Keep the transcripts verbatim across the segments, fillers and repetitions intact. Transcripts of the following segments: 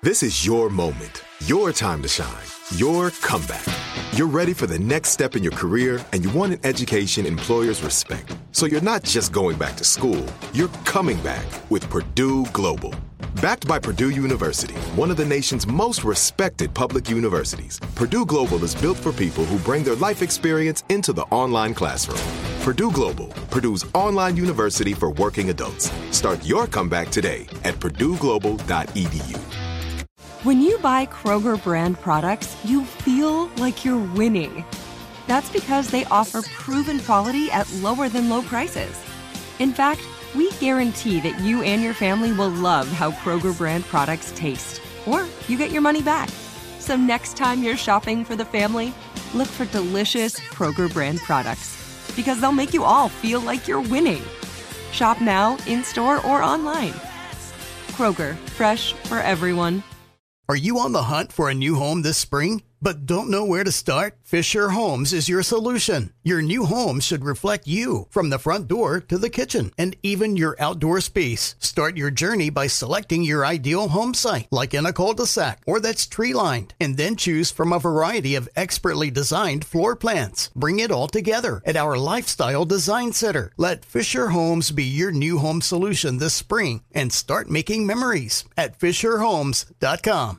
This is your moment, your time to shine, your comeback. You're ready for the next step in your career, and you want an education employers respect. So you're not just going back to school, you're coming back with Purdue Global. Backed by Purdue University, one of the nation's most respected public universities, Purdue Global is built for people who bring their life experience into the online classroom. Purdue Global, Purdue's online university for working adults. Start your comeback today at purdue global dot e d u. When you buy Kroger brand products, you feel like you're winning. That's because they offer proven quality at lower than low prices. In fact, we guarantee that you and your family will love how Kroger brand products taste, or you get your money back. So next time you're shopping for the family, look for delicious Kroger brand products, because they'll make you all feel like you're winning. Shop now, in-store, or online. Kroger, fresh for everyone. Are you on the hunt for a new home this spring, but don't know where to start? Fisher Homes is your solution. Your new home should reflect you, from the front door to the kitchen, and even your outdoor space. Start your journey by selecting your ideal home site, like in a cul-de-sac or that's tree-lined, and then choose from a variety of expertly designed floor plans. Bring it all together at our Lifestyle Design Center. Let Fisher Homes be your new home solution this spring, and start making memories at fisher homes dot com.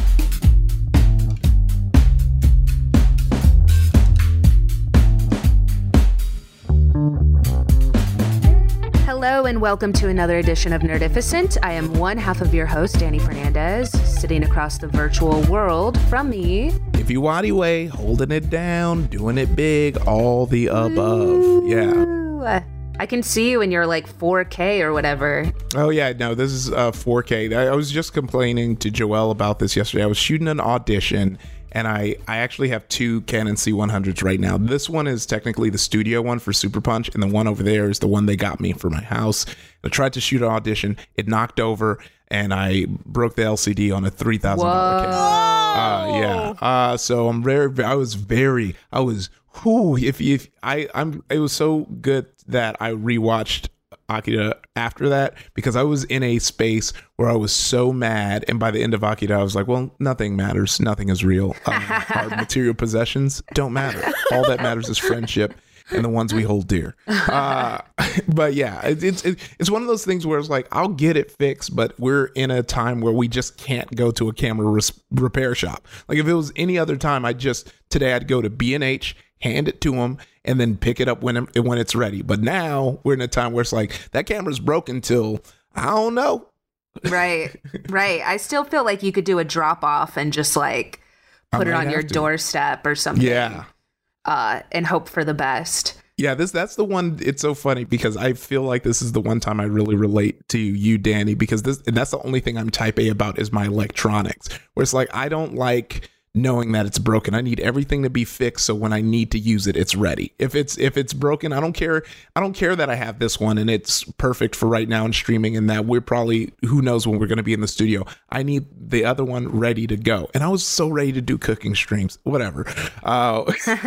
Hello and welcome to another edition of Nerdificent. I am one half of your host, Danny Fernandez, sitting across the virtual world from me. If you Waddy way, holding it down, doing it big, all the above. Yeah. I can see you in your like four K or whatever. Oh yeah, no, this is uh, four K. I, I was just complaining to Joelle about this yesterday. I was shooting an audition, and I, I actually have two Canon C one hundreds right now. This one is technically the studio one for Super Punch, and the one over there is the one they got me for my house. I tried to shoot an audition. It knocked over, and I broke the L C D on a three thousand dollars Canon. Uh, yeah. Uh, so I'm very, I was very, I was, whew, if, if I, I'm, it was so good that I rewatched Akira after that, because I was in a space where I was so mad, and by the end of Akira I was like, well, nothing matters, nothing is real. Um, our material possessions don't matter. All that matters is friendship and the ones we hold dear. Uh, but yeah, it, it's it, it's one of those things where it's like, I'll get it fixed, but we're in a time where we just can't go to a camera res- repair shop. Like if it was any other time, I just today I'd go to B and H, hand it to them, and then pick it up when it, when it's ready. But now we're in a time where it's like, that camera's broken till, I don't know. Right, right. I still feel like you could do a drop off and just like put it on your to. doorstep or something. Yeah. Uh, and hope for the best. Yeah, this that's the one. It's so funny because I feel like this is the one time I really relate to you, Danny, because this and that's the only thing I'm type A about is my electronics, where it's like, I don't like knowing that it's broken. I need everything to be fixed, so when I need to use it, it's ready. If it's if it's broken, I don't care. I don't care that I have this one and it's perfect for right now and streaming, and that we're probably, who knows when we're going to be in the studio. I need the other one ready to go. And I was so ready to do cooking streams, whatever. Uh,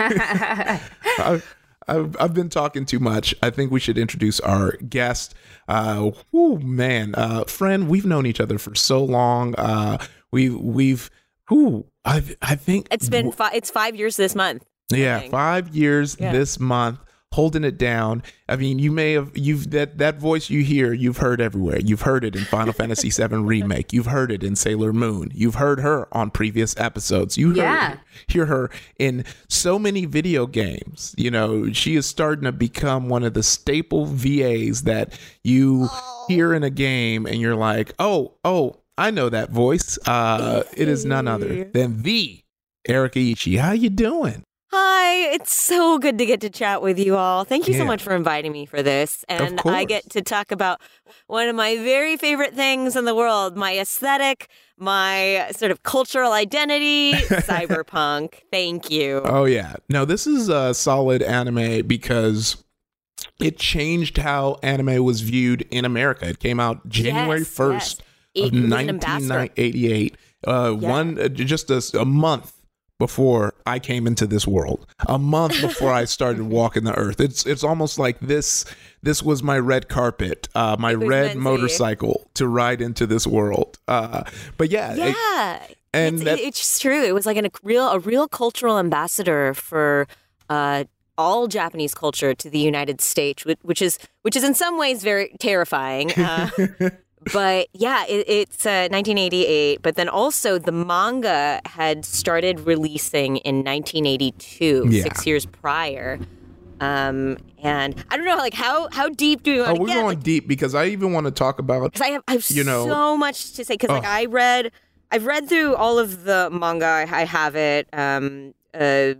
I, I've, I've been talking too much. I think we should introduce our guest. Uh, whoo, man, uh, friend, we've known each other for so long. Uh, we we've. Who I I think it's been fi- it's five years this month. Yeah, five years yeah. this month, holding it down. I mean, you may have you've that that voice you hear, you've heard everywhere. You've heard it in Final Fantasy seven Remake. You've heard it in Sailor Moon. You've heard her on previous episodes. You heard yeah. hear her in so many video games. You know, she is starting to become one of the staple V As that you oh. hear in a game, and you're like, oh, oh. I know that voice. Uh, it is none other than the Erica Ichi. How you doing? Hi, it's so good to get to chat with you all. Thank you yeah. so much for inviting me for this. And I get to talk about one of my very favorite things in the world, my aesthetic, my sort of cultural identity, cyberpunk. Thank you. Oh, yeah. No, this is a solid anime because it changed how anime was viewed in America. It came out January yes, first. Yes. Of nineteen eighty-eight, uh, yeah. one uh, just a, a month before I came into this world, a month before I started walking the earth. It's it's almost like this this was my red carpet, uh, my red motorcycle to ride into this world. Uh, but yeah, yeah, it, and it's, that, it's true. It was like an, a real a real cultural ambassador for uh, all Japanese culture to the United States, which is which is in some ways very terrifying. Uh, But yeah, it, it's uh, nineteen eighty-eight. But then also the manga had started releasing in nineteen eighty-two, yeah. six years prior. Um, and I don't know, like how how deep do we want oh, to we're get? We're going like, deep because I even want to talk about. Because I have I have you know, so much to say. Because like I read, I've read through all of the manga. I, I have it. Um, uh,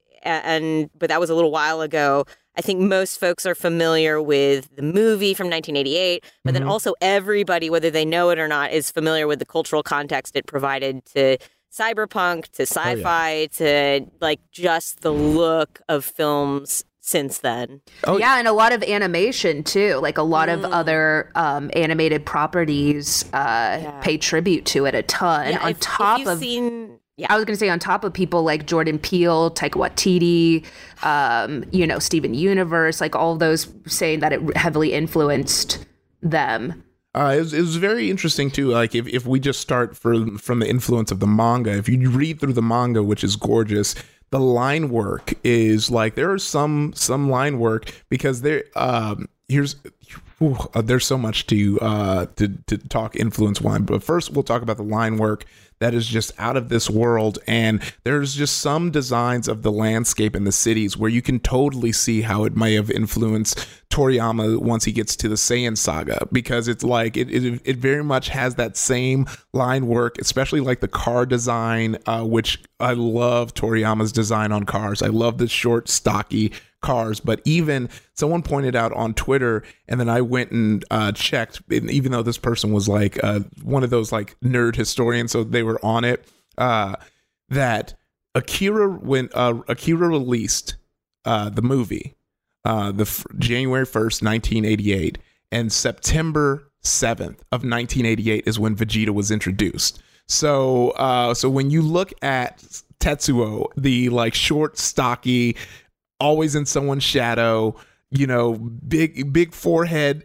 and but that was a little while ago. I think most folks are familiar with the movie from nineteen eighty-eight, but mm-hmm. then also everybody, whether they know it or not, is familiar with the cultural context it provided to cyberpunk, to sci-fi, oh, yeah. to like just the look of films since then. Oh yeah, and a lot of animation too. Like a lot mm. of other um, animated properties uh, yeah. pay tribute to it a ton. Yeah, on if, top if you've of seen. Yeah. I was going to say on top of people like Jordan Peele, Taika Waititi, um, you know, Steven Universe, like all those saying that it heavily influenced them. Uh, it, was, it was very interesting too. Like if, if we just start from from the influence of the manga, if you read through the manga, which is gorgeous, the line work is like there is some some line work because there um, here's. Whew, uh, there's so much to uh to to talk influence wise, but first we'll talk about the line work that is just out of this world. And there's just some designs of the landscape in the cities where you can totally see how it may have influenced Toriyama once he gets to the Saiyan saga, because it's like it it, it very much has that same line work, especially like the car design, uh, which I love Toriyama's design on cars. I love the short, stocky cars, but even someone pointed out on Twitter, and then I went and uh, checked, and even though this person was like uh, one of those like nerd historians, so they were on it, uh, that Akira, when uh, Akira released uh, the movie, uh, the f- January first, nineteen eighty-eight, and September seventh of nineteen eighty-eight is when Vegeta was introduced. So, uh, so when you look at Tetsuo, the like short, stocky, always in someone's shadow, you know, big, big forehead,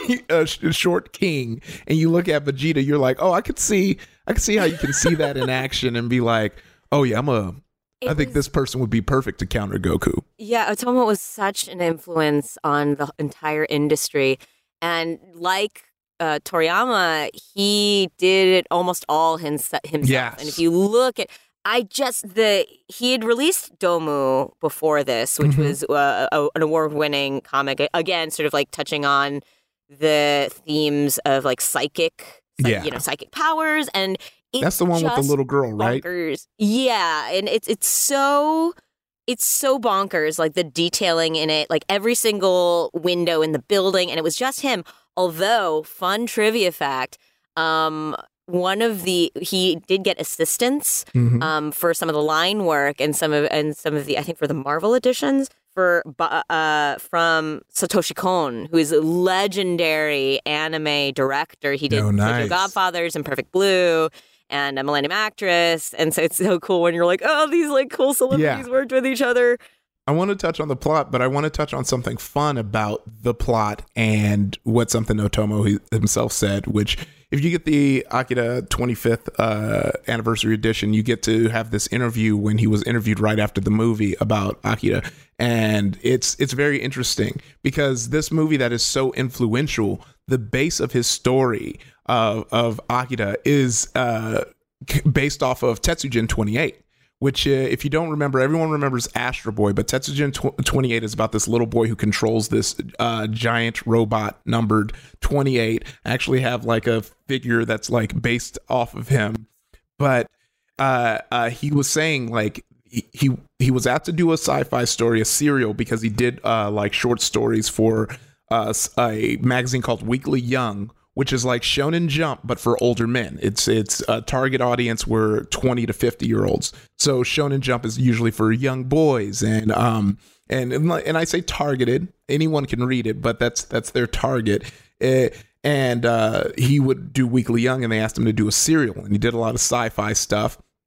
a short king, and you look at Vegeta, you're like, oh, I could see, I could see how you can see that in action and be like, oh yeah, I'm a, it I think was, this person would be perfect to counter Goku. Yeah, Otomo was such an influence on the entire industry, and like uh, Toriyama, he did it almost all himself. Yes. And if you look at I just, the, he had released Domu before this, which mm-hmm. was uh, a, an award-winning comic, again, sort of like touching on the themes of like psychic, psych, yeah. you know, psychic powers. And it's that's the one with the little girl, right? Bonkers. Yeah. And it's, it's so, it's so bonkers, like the detailing in it, like every single window in the building. And it was just him. Although, fun trivia fact, um, one of the he did get assistance mm-hmm. um, for some of the line work and some of and some of the I think for the Marvel editions for uh, from Satoshi Kon, who is a legendary anime director. He did oh, nice. Tokyo Godfathers and Perfect Blue and a Millennium Actress, and so it's so cool when you're like, oh, these like cool celebrities yeah. worked with each other. I want to touch on the plot, but I want to touch on something fun about the plot and what something Otomo himself said, which if you get the Akira twenty-fifth uh, anniversary edition, you get to have this interview when he was interviewed right after the movie about Akira. And it's it's very interesting because this movie that is so influential, the base of his story uh, of Akira is uh, based off of Tetsujin twenty-eight. Which, uh, if you don't remember, everyone remembers Astro Boy, but Tetsujin tw- twenty-eight is about this little boy who controls this uh, giant robot numbered twenty-eight. I actually have like a figure that's like based off of him, but uh, uh, he was saying like he, he he was asked to do a sci-fi story, a serial, because he did uh, like short stories for uh, a magazine called Weekly Young, which is like Shonen Jump, but for older men. It's it's a target audience were twenty to fifty year olds. So Shonen Jump is usually for young boys, and um and and I say targeted. Anyone can read it, but that's that's their target. Uh, and uh, he would do Weekly Young, and they asked him to do a serial, and he did a lot of sci-fi stuff.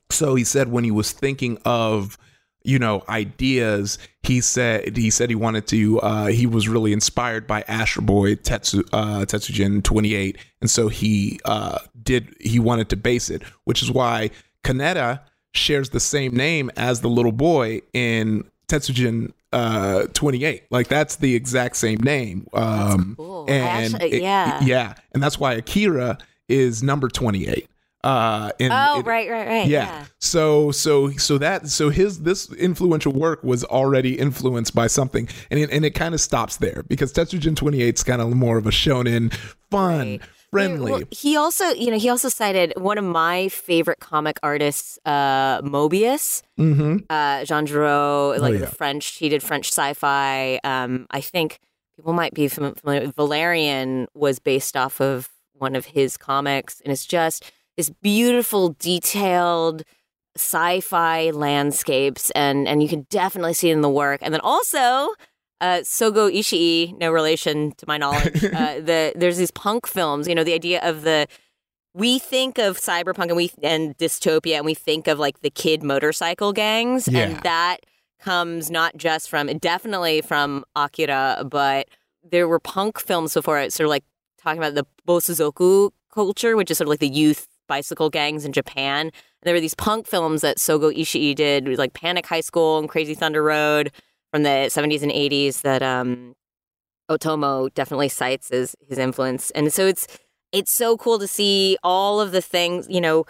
So he said when he was thinking of, you know, ideas, he said he said he wanted to, uh, he was really inspired by Astro Boy Tetsu, uh, Tetsujin twenty-eight. And so he uh, did, he wanted to base it, which is why Kaneda shares the same name as the little boy in Tetsujin uh, twenty-eight. Like, that's the exact same name. Um, that's cool. And actually, yeah. It, yeah. And that's why Akira is number twenty-eight. Uh, and oh, it, right, right, right. Yeah. yeah. So, so, so that, so his, this influential work was already influenced by something, and it, and it kind of stops there because Tetsujin twenty-eight is kind of more of a shonen, fun, Right. friendly. Well, he also, you know, he also cited one of my favorite comic artists, uh, Mobius, mm-hmm. uh, Jean Giraud, like Oh, yeah. the French. He did French sci-fi. Um, I think people might be familiar with Valerian was based off of one of his comics, and it's just this beautiful, detailed sci-fi landscapes, and and you can definitely see it in the work. And then also, uh, Sogo Ishii, no relation to my knowledge. uh, the there's these punk films. You know, the idea of the we think of cyberpunk and we and dystopia, and we think of like the kid motorcycle gangs, Yeah. and that comes not just from definitely from Akira, but there were punk films before it, sort of like talking about the Bosuzoku culture, which is sort of like the youth bicycle gangs in Japan. And there were these punk films that Sogo Ishii did, it was like Panic High School and Crazy Thunder Road from the seventies and eighties that um, Otomo definitely cites as his influence. And so it's it's so cool to see all of the things, you know,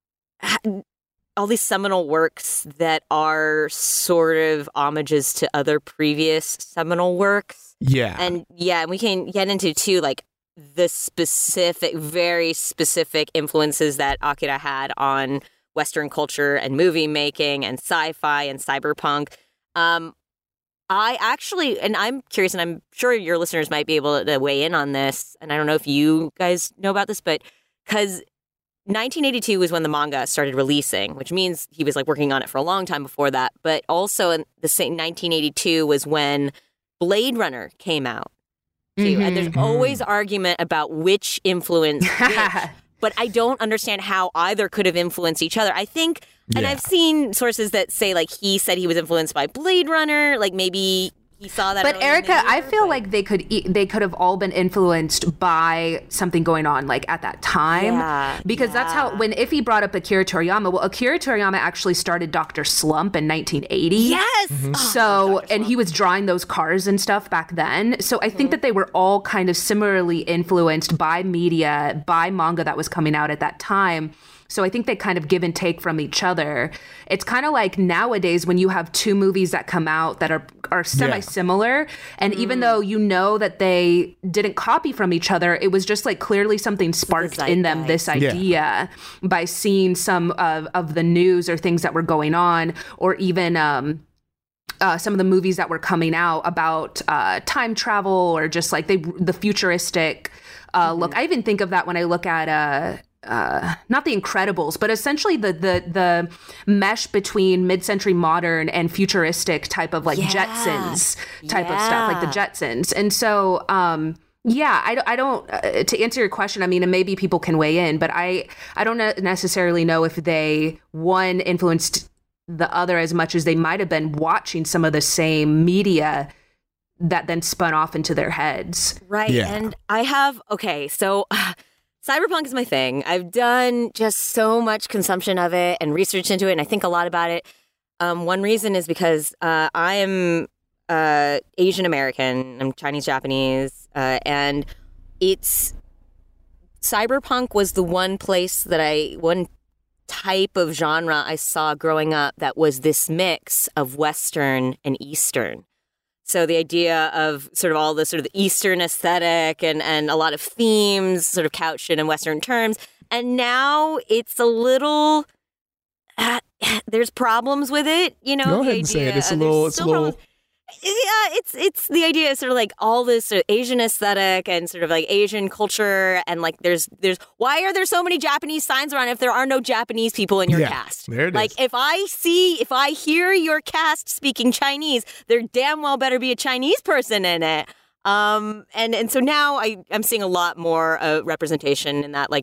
all these seminal works that are sort of homages to other previous seminal works. Yeah. And yeah, and we can get into too, like, the specific, very specific influences that Akira had on Western culture and movie making and sci-fi and cyberpunk. Um, I actually, and I'm curious, and I'm sure your listeners might be able to weigh in on this, and I don't know if you guys know about this, but because nineteen eighty-two was when the manga started releasing, which means he was like working on it for a long time before that. But also in the same nineteen eighty-two was when Blade Runner came out. Too. Mm-hmm. And there's always argument about which influenced which, but I don't understand how either could have influenced each other. I think, and Yeah. I've seen sources that say like he said he was influenced by Blade Runner, like maybe he saw that. But early in the Erica, year, I feel but- like they could e- they could have all been influenced by something going on like at that time, Yeah, because that's how yeah. when Iffy brought up Akira Toriyama. Well, Akira Toriyama actually started Doctor Slump in nineteen eighty. Yes. Mm-hmm. Oh, So, and he was drawing those cars and stuff back then. So I think that they were all kind of similarly influenced by media, by manga that was coming out at that time. So I think they kind of give and take from each other. It's kind of like nowadays when you have two movies that come out that are are semi-similar, and even though you know that they didn't copy from each other, it was just like clearly something sparked in them this zeitgeist. idea by seeing some of, of the news or things that were going on, or even um, uh, some of the movies that were coming out about uh, time travel or just like they the futuristic uh, mm-hmm. look. I even think of that when I look at uh, uh, not The Incredibles, but essentially the the the mesh between mid-century modern and futuristic type of like Yeah. Jetsons type of stuff, like the Yeah. Jetsons. And so, um, yeah, I, I don't, uh, to answer your question, I mean, and maybe people can weigh in, but I, I don't ne- necessarily know if they, one, influenced the other as much as they might have been watching some of the same media that then spun off into their heads. Right. Yeah. And I have, okay, so uh, cyberpunk is my thing. I've done just so much consumption of it and research into it, and I think a lot about it. Um, one reason is because uh, I am uh, Asian American, I'm Chinese Japanese, uh, and it's cyberpunk was the one place that I, one type of genre I saw growing up that was this mix of Western and Eastern. So the idea of sort of all the sort of the Eastern aesthetic and, and a lot of themes sort of couched in Western terms. And now it's a little, uh, there's problems with it, you know? Go the ahead and say it. idea- It's a uh, little- there's it's a still little- problems. Yeah, it's it's the idea of sort of like all this sort of Asian aesthetic and sort of like Asian culture, and like there's there's why are there so many Japanese signs around if there are no Japanese people in your Yeah, cast? there it like is. if I see if I hear your cast speaking Chinese, there damn well better be a Chinese person in it. Um, and and so now I I'm seeing a lot more uh, representation in that, like just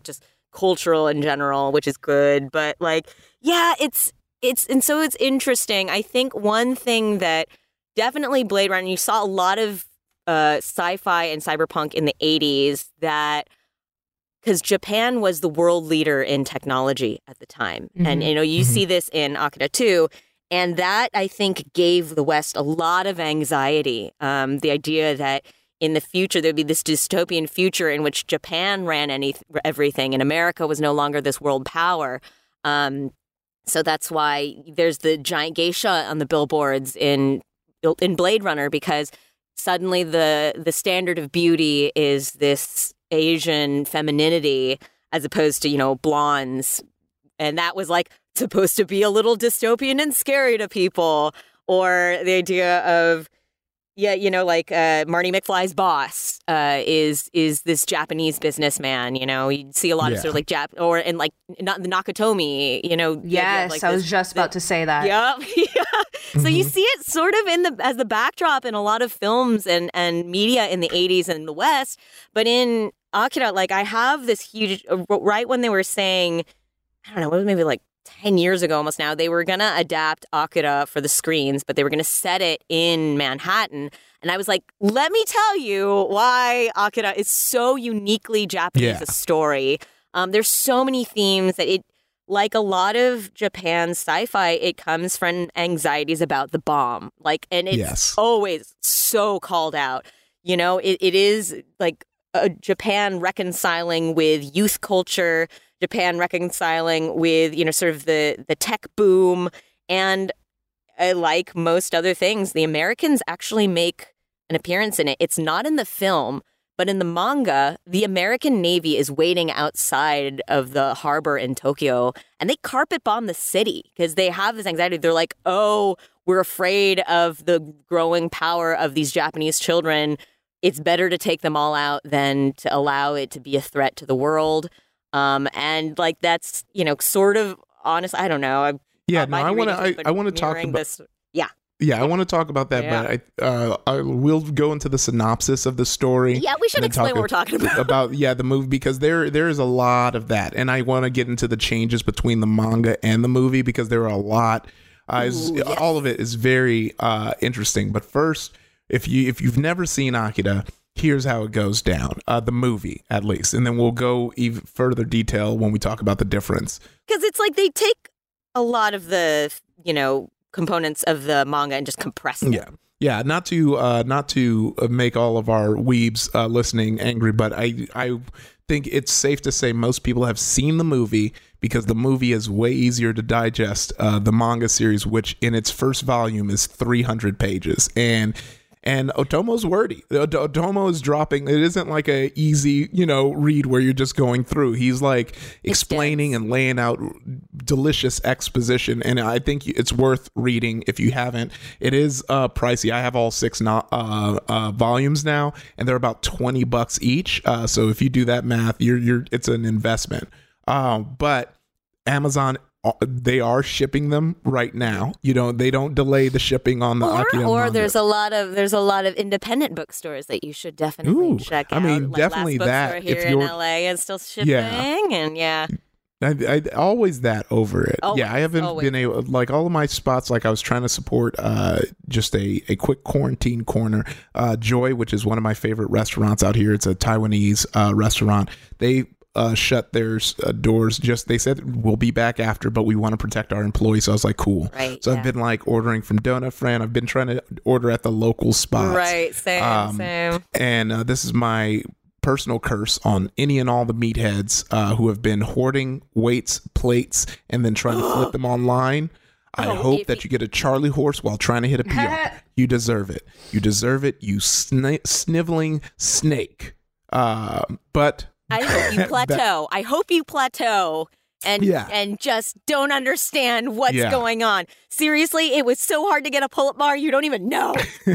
cultural in general, which is good. But like, yeah, it's it's and so it's interesting. I think one thing that definitely Blade Runner, you saw a lot of uh, sci-fi and cyberpunk in the eighties that because Japan was the world leader in technology at the time. Mm-hmm. And, you know, you mm-hmm. see this in Akira too. And that, I think, gave the West a lot of anxiety. Um, the idea that in the future, there'd be this dystopian future in which Japan ran any everything and America was no longer this world power. Um, so that's why there's the giant geisha on the billboards in in Blade Runner, because suddenly the the standard of beauty is this Asian femininity as opposed to, you know, blondes. And that was like supposed to be a little dystopian and scary to people. Or the idea of, yeah, you know, like uh, Marty McFly's boss uh, is is this Japanese businessman. You know, you see a lot yeah. of sort of like Jap or and like not the Nakatomi. You know, yes, like I this, was just about the, to say that. Yep. Yeah. Mm-hmm. So you see it sort of in the as the backdrop in a lot of films and and media in the eighties in the West, but in Akira, like I have this huge right when they were saying, I don't know, it was maybe like ten years ago almost now, they were going to adapt Akira for the screens, but they were going to set it in Manhattan. And I was like, let me tell you why Akira is so uniquely Japanese yeah. a story. Um, there's so many themes that it, like a lot of Japan's sci-fi, it comes from anxieties about the bomb. Like, and it's yes. always so called out. You know, it, it is like uh, Japan reconciling with youth culture, Japan reconciling with, you know, sort of the, the tech boom. And uh, like most other things, the Americans actually make an appearance in it. It's not in the film, but in the manga, the American Navy is waiting outside of the harbor in Tokyo, and they carpet bomb the city because they have this anxiety. They're like, oh, we're afraid of the growing power of these Japanese children. It's better to take them all out than to allow it to be a threat to the world. Um, and like that's, you know, sort of honest. I don't know. I, yeah, no, I want to. I, I want to talk about this. Yeah, yeah, I want to talk about that. Yeah. But I, uh, I will go into the synopsis of the story. Yeah, we should explain what we're talking about. About yeah, the movie, because there there is a lot of that, and I want to get into the changes between the manga and the movie because there are a lot. Uh, Ooh, yes. All of it is very uh, interesting. But first, if you if you've never seen Akira, here's how it goes down, uh, the movie at least, and then we'll go even further detail when we talk about the difference. Because it's like they take a lot of the, you know, components of the manga and just compress them. Yeah, yeah. Not to uh, not to make all of our weebs uh, listening angry, but I I think it's safe to say most people have seen the movie because the movie is way easier to digest. Uh, the manga series, which in its first volume is three hundred pages, and And Otomo's wordy. Otomo is dropping. It isn't like a easy, you know, read where you're just going through. He's like explaining and laying out delicious exposition. And I think it's worth reading if you haven't. It is uh, pricey. I have all six no- uh, uh, volumes now, and they're about twenty bucks each. Uh, so if you do that math, you're you're it's an investment. Uh, but Amazon, they are shipping them right now. You know, they don't delay the shipping on the or, Akira or manga. there's a lot of there's a lot of independent bookstores that you should definitely Ooh, check out. I mean, like definitely Last that. Bookstore here if you're in L A is still shipping, yeah. and yeah. I, I always that over it. Always, yeah, I haven't always. been able, like all of my spots, like I was trying to support uh, just a, a quick quarantine corner. Uh, Joy, which is one of my favorite restaurants out here. It's a Taiwanese uh, restaurant. They uh, shut their uh, doors. Just they said we'll be back after, but we want to protect our employees. So I was like, cool. Right, so yeah. I've been like ordering from Donut Friend. I've been trying to order at the local spots. Right, same, um, same. And uh, this is my personal curse on any and all the meatheads uh, who have been hoarding weights, plates, and then trying to flip them online. I oh, hope that you get a Charlie horse while trying to hit a P R. You deserve it. You deserve it, you sni- sniveling snake. Uh, but I hope you plateau. that, I hope you plateau and yeah. and just don't understand what's yeah. going on. Seriously, it was so hard to get a pull-up bar. You don't even know.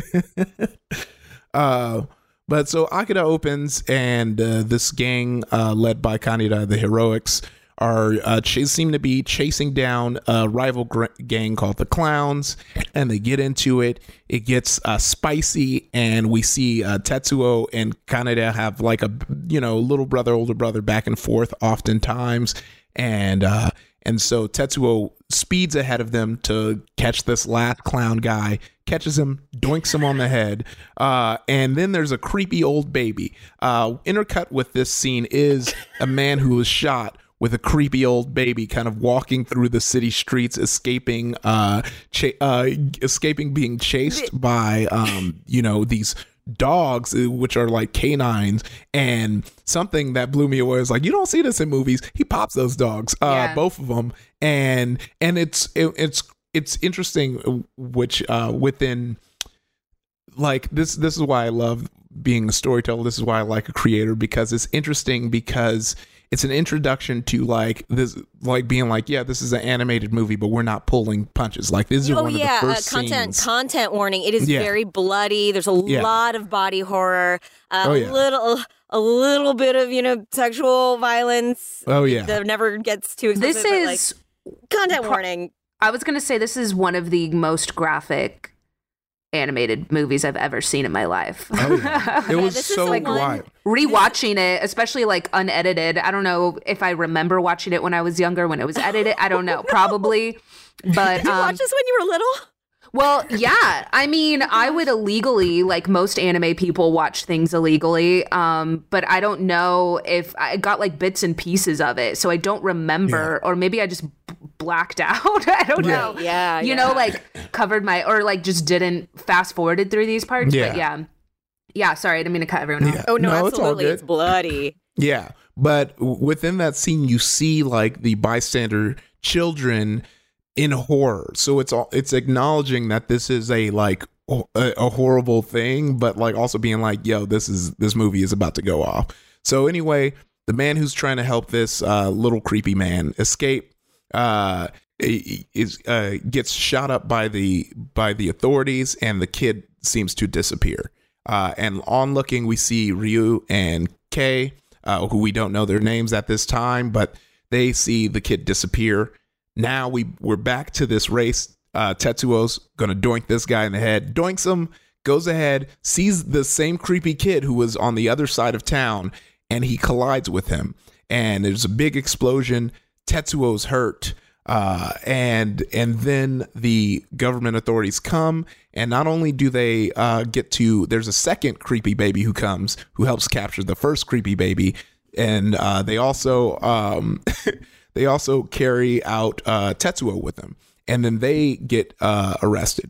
uh, but so Akira opens, and uh, this gang uh, led by Kaneda, the heroics, are uh, ch- seem to be chasing down a rival gr- gang called the Clowns, and they get into it. It gets uh, spicy, and we see uh, Tetsuo and Kaneda have like a, you know, little brother, older brother back and forth oftentimes, and uh, and so Tetsuo speeds ahead of them to catch this last clown guy, catches him, doinks him on the head, uh, and then there's a creepy old baby. Uh, intercut with this scene is a man who was shot with a creepy old baby kind of walking through the city streets, escaping, uh, cha- uh, escaping being chased by, um, you know, these dogs, which are like canines. And something that blew me away is like, you don't see this in movies. He pops those dogs, uh, yeah. both of them, and and it's it, it's it's interesting, which uh, within like this this is why I love being a storyteller. This is why I like a creator, because it's interesting because it's an introduction to like this, like being like, yeah, this is an animated movie, but we're not pulling punches. Like this is oh, one yeah, of the first uh, content scenes. content warning. It is yeah. very bloody. There's a yeah. lot of body horror. Uh, oh, yeah. A little, a little bit of you know sexual violence. Oh yeah, that never gets too explicit. This is like, content pro- warning. I was gonna say this is one of the most graphic animated movies I've ever seen in my life. Oh, yeah. It was yeah, so like wild. Rewatching it, especially like unedited. I don't know if I remember watching it when I was younger, when it was edited. I don't know, probably. But did you um, watch this when you were little? Well, yeah. I mean, I would illegally, like most anime people, watch things illegally. Um, but I don't know if I got like bits and pieces of it, so I don't remember, yeah. or maybe I just b- blacked out. I don't yeah. know. Yeah, you yeah. know, like covered my, or like just didn't fast forwarded through these parts. Yeah. But yeah, yeah. Sorry, I didn't mean to cut everyone off. Yeah. Oh no, no absolutely, it's, it's bloody. Yeah, but within that scene, you see like the bystander children in horror. So it's all it's acknowledging that this is a like a, a horrible thing, but like also being like, yo, this is this movie is about to go off. So anyway, the man who's trying to help this uh, little creepy man escape uh, is uh, gets shot up by the by the authorities, and the kid seems to disappear. Uh, and on looking, we see Ryu and Kei, uh, who we don't know their names at this time, but they see the kid disappear. Now we, we're back to this race. Uh, Tetsuo's going to doink this guy in the head. Doinks him, goes ahead, sees the same creepy kid who was on the other side of town, and he collides with him. And there's a big explosion. Tetsuo's hurt. Uh, and and then the government authorities come, and not only do they uh, get to, there's a second creepy baby who comes, who helps capture the first creepy baby. And uh, they also... Um, They also carry out uh, Tetsuo with them, and then they get uh, arrested.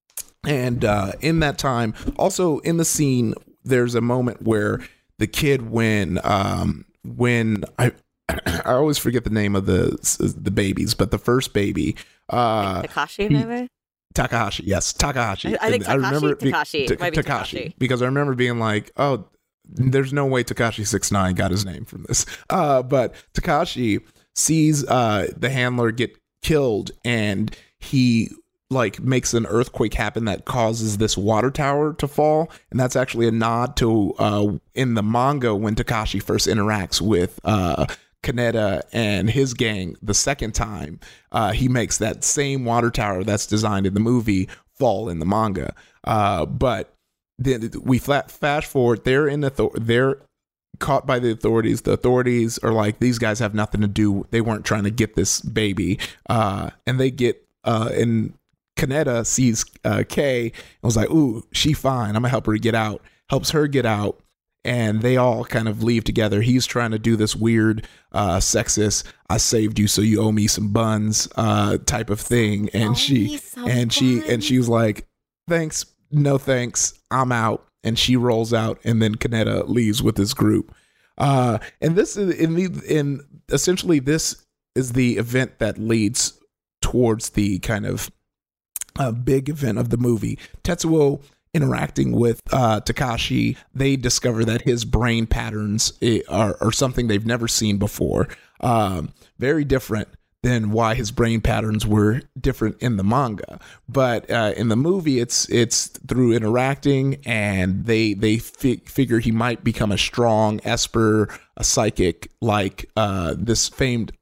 And uh, in that time, also in the scene, there's a moment where the kid, when um, when I I always forget the name of the the babies, but the first baby, uh, Takashi, maybe. Takahashi, yes, Takahashi. I, I think Takashi, I remember Takashi, be, Takashi, Takashi, because I remember being like, oh, there's no way Takashi six nine got his name from this. Uh, but Takashi sees uh, the handler get killed, and he like makes an earthquake happen that causes this water tower to fall, and that's actually a nod to uh, in the manga when Takashi first interacts with uh, Kaneda and his gang the second time. Uh, he makes that same water tower that's designed in the movie fall in the manga. Uh, but then we flat fast forward. They're in the th- they're caught by the authorities. The authorities are like, these guys have nothing to do. They weren't trying to get this baby. Uh, and they get, uh, and Kaneda sees uh, Kei and was like, ooh, she fine. I'm gonna help her get out. Helps her get out. And they all kind of leave together. He's trying to do this weird, uh, sexist, I saved you, so you owe me some buns, uh, type of thing. And owe she, and she, buns. and she was like, thanks, no thanks, I'm out. And she rolls out, and then Kaneda leaves with his group. Uh, and this is in the in essentially this is the event that leads towards the kind of uh, big event of the movie. Tetsuo interacting with uh, Takashi, they discover that his brain patterns are, are something they've never seen before. Um, very different than why his brain patterns were different in the manga. But uh, in the movie, it's it's through interacting, and they they fi- figure he might become a strong Esper, a psychic, like uh, this famed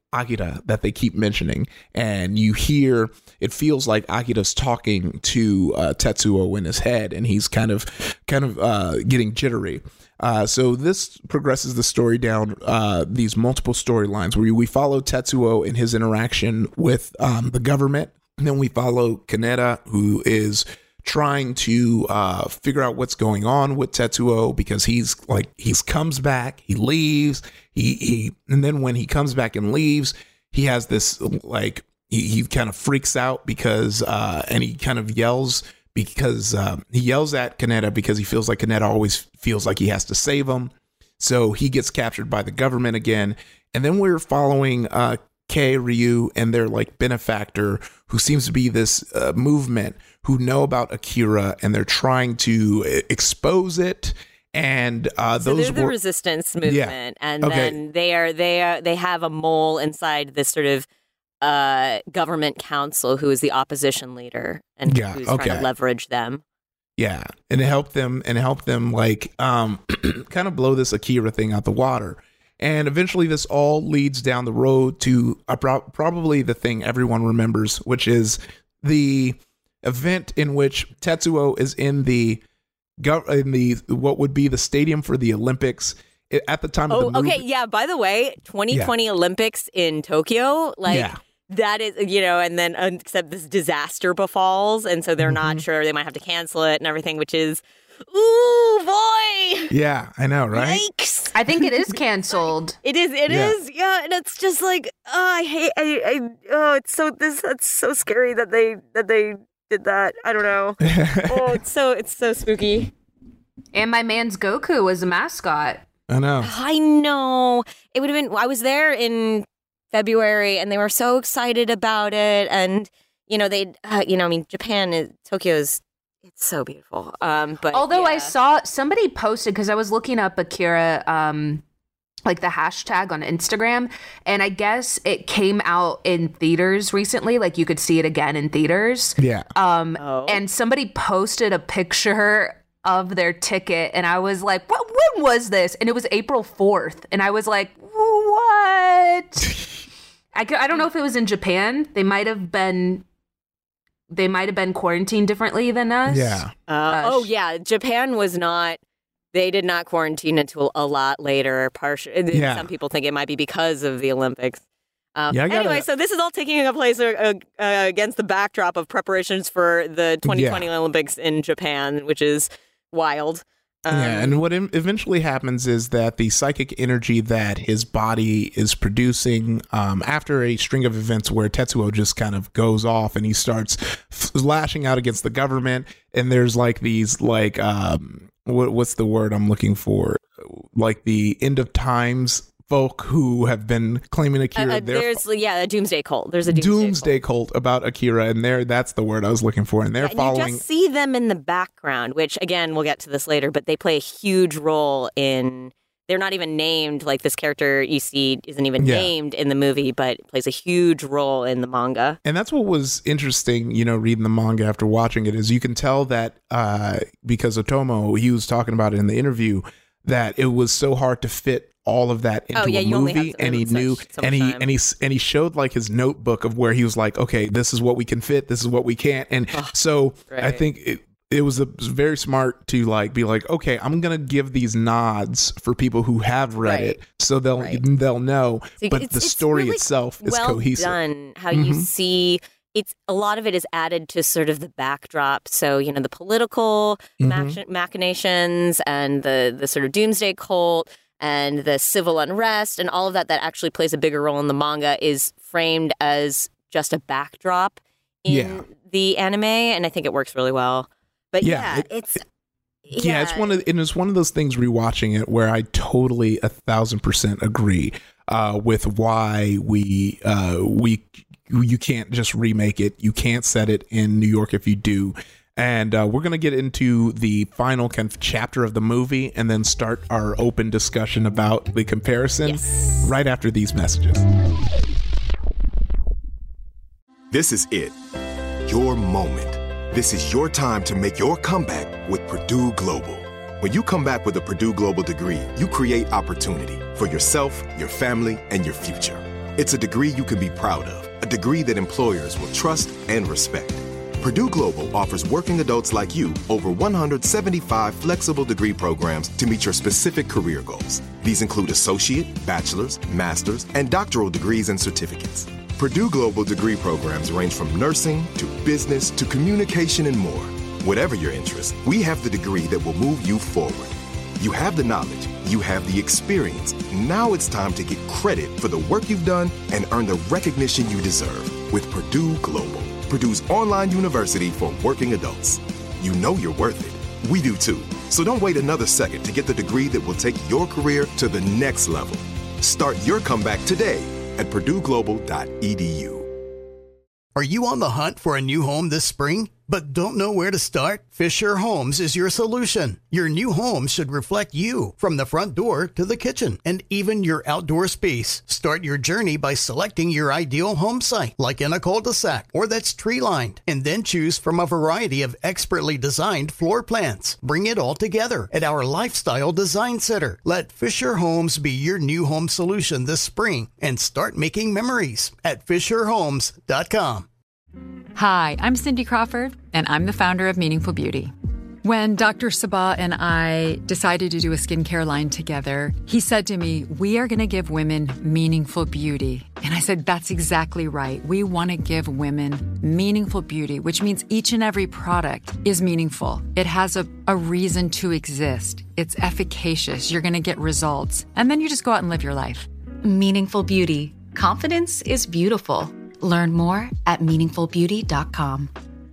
Akira that they keep mentioning, and you hear it feels like Akira's talking to uh, Tetsuo in his head, and he's kind of kind of uh, getting jittery. Uh, so this progresses the story down uh, these multiple storylines where we follow Tetsuo in his interaction with um, the government, and then we follow Kaneda, who is trying to uh, figure out what's going on with Tetsuo, because he's like, he's comes back, he leaves, he, he, and then when he comes back and leaves, he has this, like, he, he kind of freaks out because, uh, and he kind of yells because, um, he yells at Kaneda because he feels like Kaneda always feels like he has to save him. So he gets captured by the government again. And then we're following, uh, Kei, Ryu, and their like benefactor, who seems to be this uh, movement who know about Akira, and they're trying to expose it. And uh, so those they're the were, resistance movement, yeah. and okay. then they are they are they have a mole inside this sort of uh, government council who is the opposition leader and yeah, who's okay. trying to leverage them. Yeah, and help them and help them like um, kind of blow this Akira thing out the water. And eventually this all leads down the road to a pro- probably the thing everyone remembers, which is the event in which Tetsuo is in the gov- in the what would be the stadium for the Olympics at the time oh, of the movie. Okay, yeah, by the way, twenty twenty yeah. Olympics in Tokyo, like yeah. that is, you know, and then uh, except this disaster befalls, and so they're mm-hmm. not sure, they might have to cancel it and everything, which is ooh, boy. Yeah, I know, right? Yikes. I think it is canceled. It is, it yeah. is, yeah, and it's just like, oh, I hate, I, I, oh, it's so, this, that's so scary that they, that they did that. I don't know. Oh, it's so, it's so spooky. And my man's Goku was a mascot. I know. I know. It would have been, I was there in February, and they were so excited about it, and, you know, they, uh, you know, I mean, Japan, is, Tokyo is, it's so beautiful. Um, but although yeah. I saw somebody posted, because I was looking up Akira, um, like the hashtag on Instagram, and I guess it came out in theaters recently. Like you could see it again in theaters. Yeah. Um, oh. And somebody posted a picture of their ticket, and I was like, "What? When was this?" And it was April fourth, and I was like, "What?" I I don't know if it was in Japan. They might have been. They might have been quarantined differently than us. Yeah. Uh, uh, oh, yeah. Japan was not, they did not quarantine until a lot later. Partially, yeah. Some people think it might be because of the Olympics. Um, yeah, gotta, anyway, so this is all taking a place uh, uh, against the backdrop of preparations for the twenty twenty yeah. Olympics in Japan, which is wild. Um, yeah, and what eventually happens is that the psychic energy that his body is producing um, after a string of events where Tetsuo just kind of goes off and he starts f- lashing out against the government, and there's like these like um, what, what's the word I'm looking for? Like the end of times folk who have been claiming Akira. Uh, uh, there's fa- yeah, a doomsday cult. There's a doomsday, doomsday cult. cult about Akira, and they're that's the word I was looking for. And they're yeah, and following. You just see them in the background, which again we'll get to this later, but they play a huge role in. They're not even named. Like this character you see isn't even yeah. named in the movie, but plays a huge role in the manga. And that's what was interesting, you know, reading the manga after watching it, is you can tell that uh, because Otomo, he was talking about it in the interview, that it was so hard to fit all of that into oh, yeah, a movie, and he knew such, and he time. and he and he showed like his notebook of where he was like, okay, this is what we can fit, this is what we can't, and oh, so right. I think it it was, a, it was very smart to like be like, okay, I'm gonna give these nods for people who have read right. it, so they'll right. they'll know, so but it's, the it's story really itself is well cohesive. Done how mm-hmm. you see. It's a lot of it is added to sort of the backdrop. So, you know, the political mm-hmm. mach- machinations and the, the sort of doomsday cult and the civil unrest and all of that that actually plays a bigger role in the manga is framed as just a backdrop in yeah. the anime. And I think it works really well. But yeah, yeah it, it's... Yeah, yeah, it's one of and it's one of those things rewatching it where I totally a thousand percent agree uh, with why we uh, we you can't just remake it. You can't set it in New York if you do. And uh, we're going to get into the final kind of chapter of the movie and then start our open discussion about the comparison yes. right after these messages. This is it. Your moment. This is your time to make your comeback with Purdue Global. When you come back with a Purdue Global degree, you create opportunity for yourself, your family, and your future. It's a degree you can be proud of, a degree that employers will trust and respect. Purdue Global offers working adults like you over one hundred seventy-five flexible degree programs to meet your specific career goals. These include associate, bachelor's, master's, and doctoral degrees and certificates. Purdue Global degree programs range from nursing to business to communication and more. Whatever your interest, we have the degree that will move you forward. You have the knowledge, you have the experience. Now it's time to get credit for the work you've done and earn the recognition you deserve with Purdue Global, Purdue's online university for working adults. You know you're worth it. We do too. So don't wait another second to get the degree that will take your career to the next level. Start your comeback today at purdue global dot e d u. Are you on the hunt for a new home this spring, but don't know where to start? Fisher Homes is your solution. Your new home should reflect you, from the front door to the kitchen, and even your outdoor space. Start your journey by selecting your ideal home site, like in a cul-de-sac or that's tree-lined, and then choose from a variety of expertly designed floor plans. Bring it all together at our Lifestyle Design Center. Let Fisher Homes be your new home solution this spring and start making memories at fisher homes dot com. Hi, I'm Cindy Crawford, and I'm the founder of Meaningful Beauty. When Doctor Sabah and I decided to do a skincare line together, he said to me, we are going to give women meaningful beauty. And I said, that's exactly right. We want to give women meaningful beauty, which means each and every product is meaningful. It has a, a reason to exist. It's efficacious. You're going to get results. And then you just go out and live your life. Meaningful Beauty. Confidence is beautiful. Learn more at meaningful beauty dot com.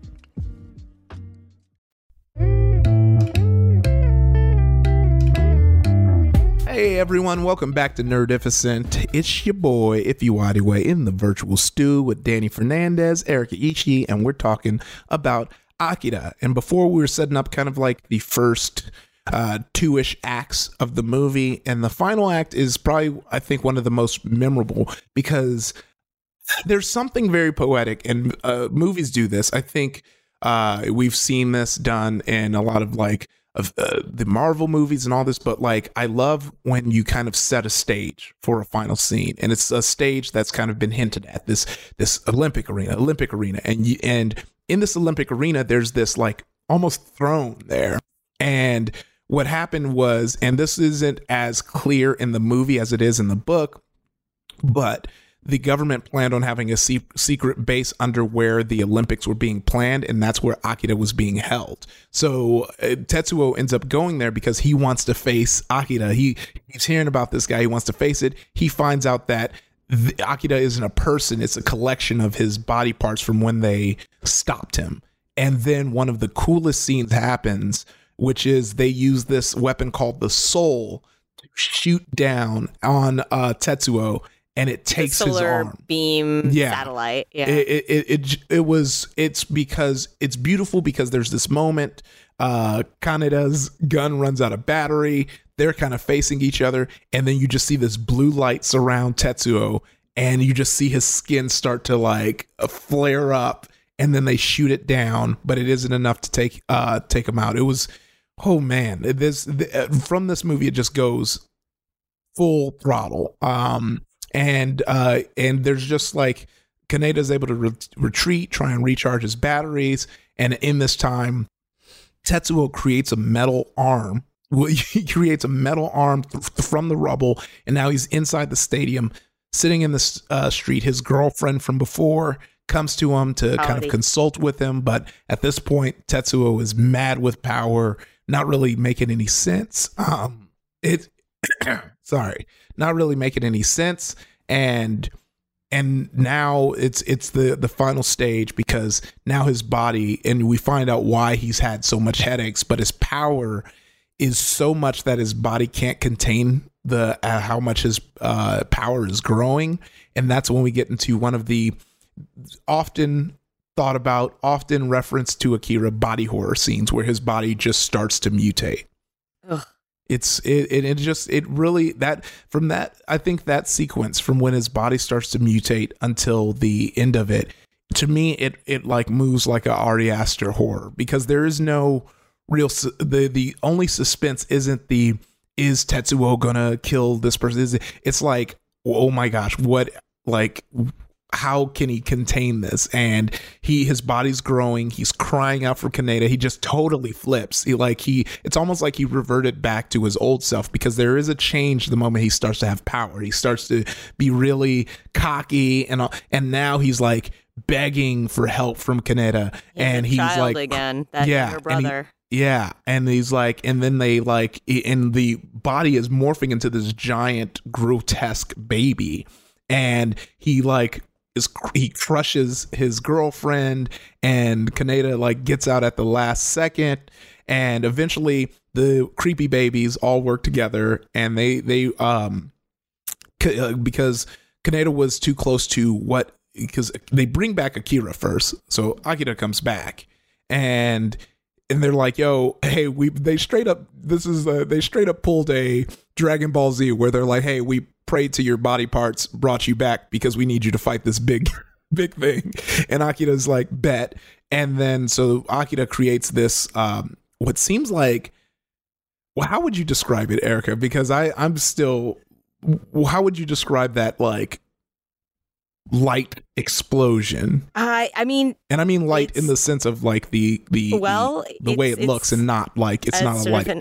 Hey everyone, welcome back to Nerdificent. It's your boy, Ifeoluwa, in the virtual stew with Danny Fernandez, Erica Ishii, and we're talking about Akira. And before we were setting up kind of like the first uh, two-ish acts of the movie, and the final act is probably, I think, one of the most memorable because there's something very poetic, and uh, movies do this. I think uh, we've seen this done in a lot of like of uh, the Marvel movies and all this, but like I love when you kind of set a stage for a final scene, and it's a stage that's kind of been hinted at, this this Olympic arena, Olympic arena, and you, and in this Olympic arena, there's this like almost throne there, and what happened was, and this isn't as clear in the movie as it is in the book, but the government planned on having a se- secret base under where the Olympics were being planned, and that's where Akira was being held. So uh, Tetsuo ends up going there because he wants to face Akira. He he's hearing about this guy. He wants to face it. He finds out that the, Akira isn't a person. It's a collection of his body parts from when they stopped him. And then one of the coolest scenes happens, which is they use this weapon called the Soul to shoot down on uh, Tetsuo. And it takes the solar his arm. beam yeah. satellite. Yeah, it, it it it was. It's because it's beautiful because there's this moment. Uh, Kaneda's gun runs out of battery. They're kind of facing each other, and then you just see this blue light surround Tetsuo, and you just see his skin start to like flare up, and then they shoot it down, but it isn't enough to take uh take him out. It was, oh man, this from this movie it just goes full throttle. Um. And uh, and there's just like Kaneda's able to re- retreat, try and recharge his batteries. And in this time, Tetsuo creates a metal arm. He creates a metal arm th- from the rubble. And now he's inside the stadium, sitting in the uh, street. His girlfriend from before comes to him to kind of consult with him. But at this point, Tetsuo is mad with power, not really making any sense. Um, it, sorry. Not really making any sense, and and now it's it's the the final stage because now his body, and we find out why he's had so much headaches, but his power is so much that his body can't contain the uh, how much his uh, power is growing, and that's when we get into one of the often thought about, often referenced to Akira body horror scenes where his body just starts to mutate. Ugh. It's it, it it just it really that from that I think that sequence from when his body starts to mutate until the end of it, to me it it like moves like a Ari Aster horror, because there is no real su- the the only suspense isn't the is Tetsuo gonna kill this person. Is it, it's like, oh my gosh, what like, how can he contain this? And he, his body's growing. He's crying out for Kaneda. He just totally flips. He like he, it's almost like he reverted back to his old self, because there is a change the moment he starts to have power. He starts to be really cocky, and and now he's like begging for help from Kaneda, he's and a he's child like, again, that yeah, younger brother. He, yeah, and he's like, and then they like, and the body is morphing into this giant, grotesque baby, and he like. Is, he crushes his girlfriend, and Kaneda like gets out at the last second, and eventually the creepy babies all work together, and they they um c- uh, because Kaneda was too close to what, because they bring back Akira first, so Akira comes back, and and they're like, yo, hey, we they straight up this is uh, they straight up pulled a Dragon Ball Z, where they're like, hey, we prayed to your body parts, brought you back because we need you to fight this big big thing. And Akira's like, bet. And then so Akira creates this um what seems like, well, how would you describe it, Erica? Because I I'm still, how would you describe that like light explosion? I I mean, and I mean light in the sense of like the the well the, the way it looks, and not like it's not a light.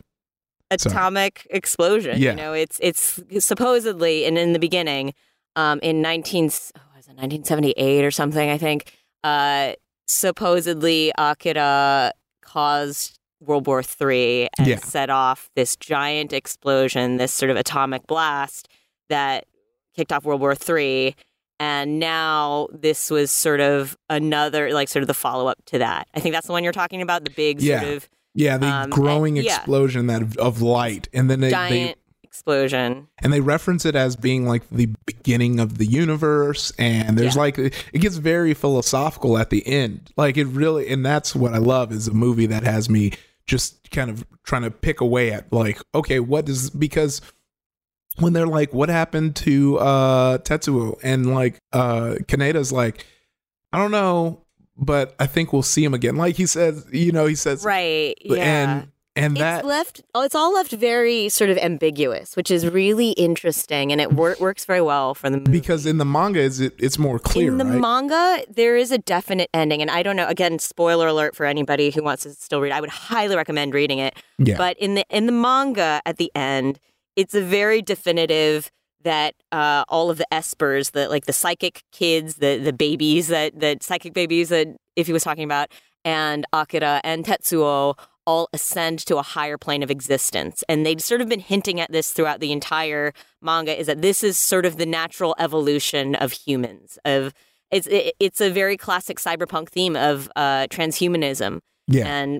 Atomic Sorry. explosion. Yeah. You know, it's it's supposedly, and in the beginning, um, in nineteen oh, was it nineteen seventy-eight or something, I think, uh, supposedly Akira caused World War Three and yeah. set off this giant explosion, this sort of atomic blast that kicked off World War Three. And now this was sort of another, like, sort of the follow up to that. I think that's the one you're talking about, the big yeah. sort of. Yeah, the um, growing and, yeah. explosion that of light, and then they, giant they, explosion, and they reference it as being like the beginning of the universe. And there's yeah. like it gets very philosophical at the end, like it really. And that's what I love, is a movie that has me just kind of trying to pick away at like, okay, what does, because when they're like, what happened to uh, Tetsuo, and like uh, Kaneda's like, I don't know. But I think we'll see him again. Like he says, you know, he says, right, yeah, and and that it's left. It's all left very sort of ambiguous, which is really interesting, and it wor- works very well for the movie. Because in the manga, is it it's more clear. In the right? manga, there is a definite ending, and I don't know. Again, spoiler alert for anybody who wants to still read. I would highly recommend reading it. Yeah. But in the in the manga, at the end, it's a very definitive. That uh, all of the espers, the like the psychic kids, the the babies, that that psychic babies that Ify was talking about, and Akira and Tetsuo all ascend to a higher plane of existence. And they've sort of been hinting at this throughout the entire manga, is that this is sort of the natural evolution of humans. Of it's it, it's a very classic cyberpunk theme of uh, transhumanism. Yeah. And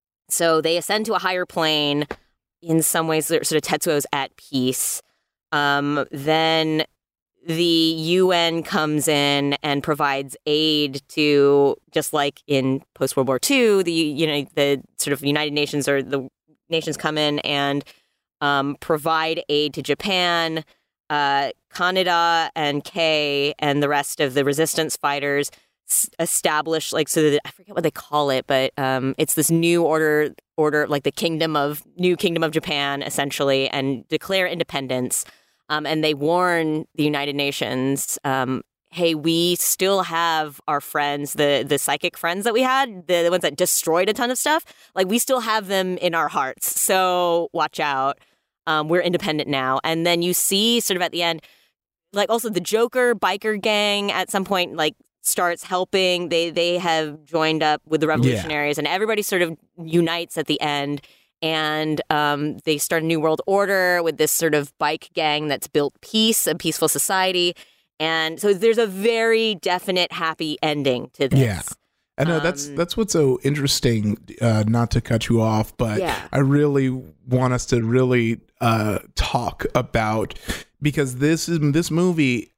so they ascend to a higher plane. In some ways, sort of Tetsuo's at peace. Um, then the U N comes in and provides aid to, just like in post-World War Two, the you know the sort of United Nations or the nations come in and um, provide aid to Japan. Uh, Kaneda and Kei and the rest of the resistance fighters s- establish, like, so that I forget what they call it, but um, it's this new order, order like the kingdom of new kingdom of Japan, essentially, and declare independence. Um, and they warn the United Nations, um, hey, we still have our friends, the the psychic friends that we had, the, the ones that destroyed a ton of stuff. Like, we still have them in our hearts. So watch out. Um, we're independent now. And then you see sort of at the end, like, also the Joker biker gang at some point, like, starts helping. They, they have joined up with the revolutionaries, yeah. and everybody sort of unites at the end. And um, they start a new world order with this sort of bike gang that's built peace, a peaceful society. And so there's a very definite happy ending to this. Yeah. I know um, that's that's what's so interesting, uh, not to cut you off, but yeah. I really want us to really uh, talk about, because this is this movie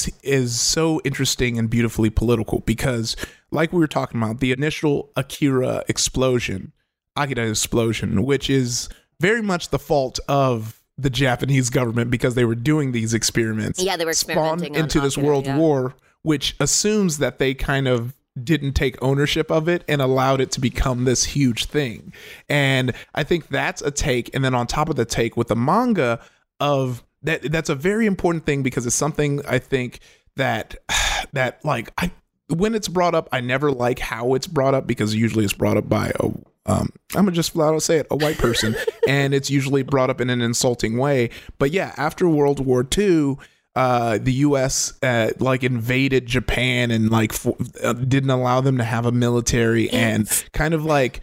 is so interesting and beautifully political, because like we were talking about, the initial Akira explosion, Akira explosion, which is very much the fault of the Japanese government, because they were doing these experiments. Yeah, they were experimenting spawned into on this Akira, world yeah. war, which assumes that they kind of didn't take ownership of it and allowed it to become this huge thing. And I think that's a take. And then on top of the take with the manga of that, that's a very important thing, because it's something I think that that like I when it's brought up, I never like how it's brought up because usually it's brought up by a um I'm gonna just flat out say it, a white person, and it's usually brought up in an insulting way. But yeah, after World War Two, uh, the U S uh, like invaded Japan and like for, uh, didn't allow them to have a military and kind of like.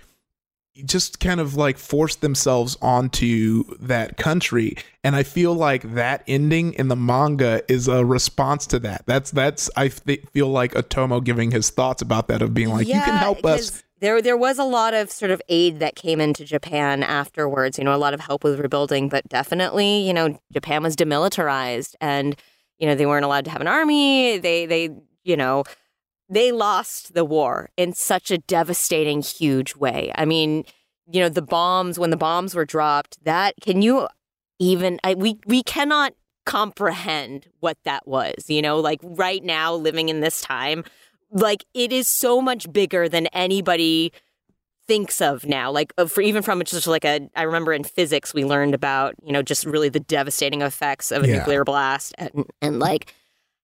just kind of like forced themselves onto that country. And I feel like that ending in the manga is a response to that. That's, that's, I th- feel like Otomo giving his thoughts about that, of being like, yeah, you can help us. There, there was a lot of sort of aid that came into Japan afterwards, you know, a lot of help with rebuilding, but definitely, you know, Japan was demilitarized and, you know, they weren't allowed to have an army. They, they, you know, they lost the war in such a devastating, huge way. I mean, you know, the bombs, when the bombs were dropped, that, can you even, I, we, we cannot comprehend what that was, you know, like right now living in this time, like it is so much bigger than anybody thinks of now. Like for even from just like a, I remember in physics, we learned about, you know, just really the devastating effects of a yeah. nuclear blast and, and like,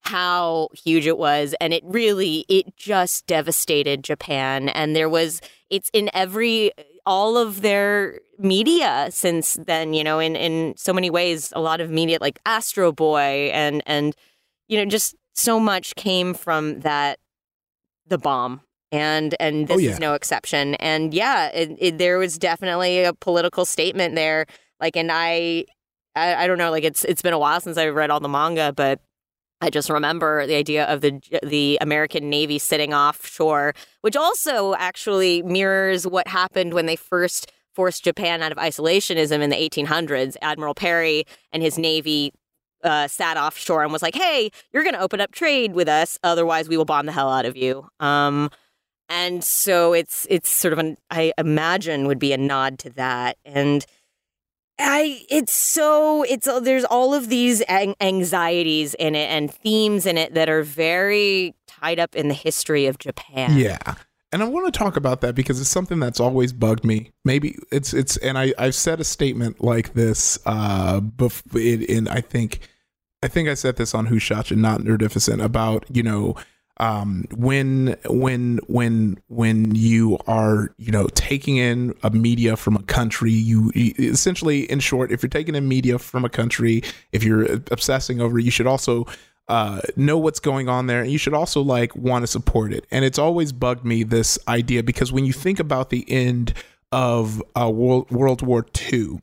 how huge it was. And it really, it just devastated Japan. And there was, it's in every, all of their media since then, you know, in, in so many ways, a lot of media like Astro Boy and, and, you know, just so much came from that, the bomb. And, and this oh, yeah. is no exception. And yeah, it, it, there was definitely a political statement there. Like, and I, I, I don't know, like it's, it's been a while since I read all the manga, but I just remember the idea of the the American Navy sitting offshore, which also actually mirrors what happened when they first forced Japan out of isolationism in the eighteen hundreds. Admiral Perry and his Navy uh, sat offshore and was like, hey, you're going to open up trade with us. Otherwise, we will bomb the hell out of you. Um, and so it's it's sort of an, I imagine, would be a nod to that. And I, it's so, it's, there's all of these anxieties in it and themes in it that are very tied up in the history of Japan. Yeah. And I want to talk about that because it's something that's always bugged me. Maybe it's, it's, and I, I've said a statement like this, uh, before in, in, I think, I think I said this on Hushachi, not Nerdificent, about, you know, Um, when when when when you are, you know, taking in a media from a country, you, you essentially, in short, if you're taking in media from a country, if you're obsessing over it, you should also uh, know what's going on there, and you should also like want to support it. And it's always bugged me, this idea, because when you think about the end of uh, World World War Two,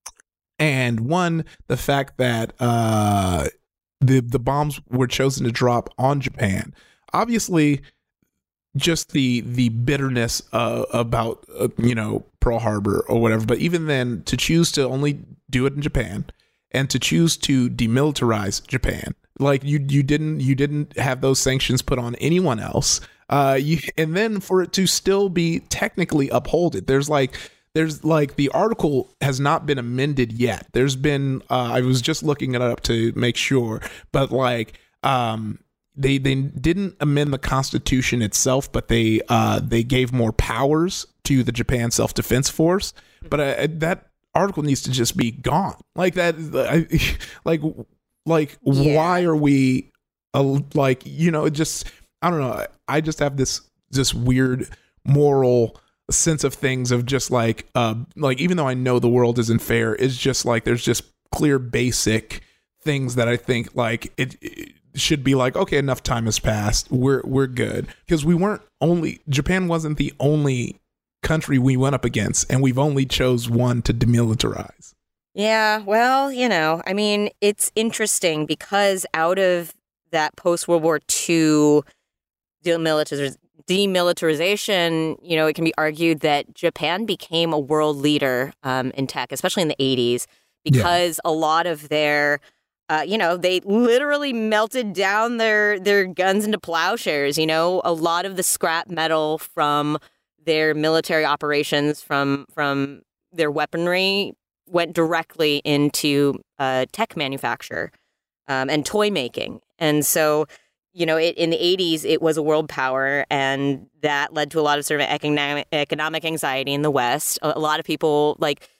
and one, the fact that uh, the the bombs were chosen to drop on Japan. Obviously, just the the bitterness uh, about uh, you know, Pearl Harbor or whatever. But even then, to choose to only do it in Japan and to choose to demilitarize Japan, like you you didn't you didn't have those sanctions put on anyone else. Uh, you and then for it to still be technically upholded, there's like. There's like the article has not been amended yet. There's been uh, I was just looking it up to make sure, but like um. They they didn't amend the Constitution itself, but they uh, they gave more powers to the Japan Self-Defense Force. But uh, that article needs to just be gone. Like that, I, like like yeah. why are we uh, like, you know, just I don't know. I just have this this weird moral sense of things of just like uh, like even though I know the world isn't fair, it's just like there's just clear basic things that I think like it, it should be like, okay, enough time has passed. We're we're good. Because we weren't only Japan wasn't the only country we went up against, and we've only chose one to demilitarize. Yeah, well, you know, I mean, it's interesting because out of that post-World War Two demilitariz- demilitarization, you know, it can be argued that Japan became a world leader um, in tech, especially in the eighties, because yeah. a lot of their Uh, you know, they literally melted down their, their guns into plowshares. You know, a lot of the scrap metal from their military operations, from from their weaponry, went directly into uh, tech manufacture um, and toy making. And so, you know, it, in the eighties, it was a world power, and that led to a lot of sort of economic, economic anxiety in the West. A, a lot of people, like,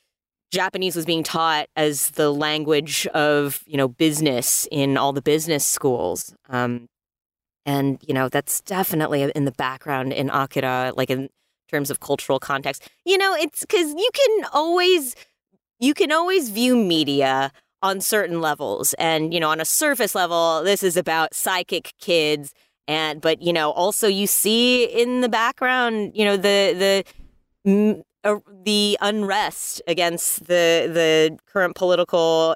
Japanese was being taught as the language of, you know, business in all the business schools. Um, and, you know, that's definitely in the background in Akira, like in terms of cultural context. You know, it's because you can always, you can always view media on certain levels. And, you know, on a surface level, this is about psychic kids. And, but, you know, also you see in the background, you know, the, the, uh, the unrest against the, the current political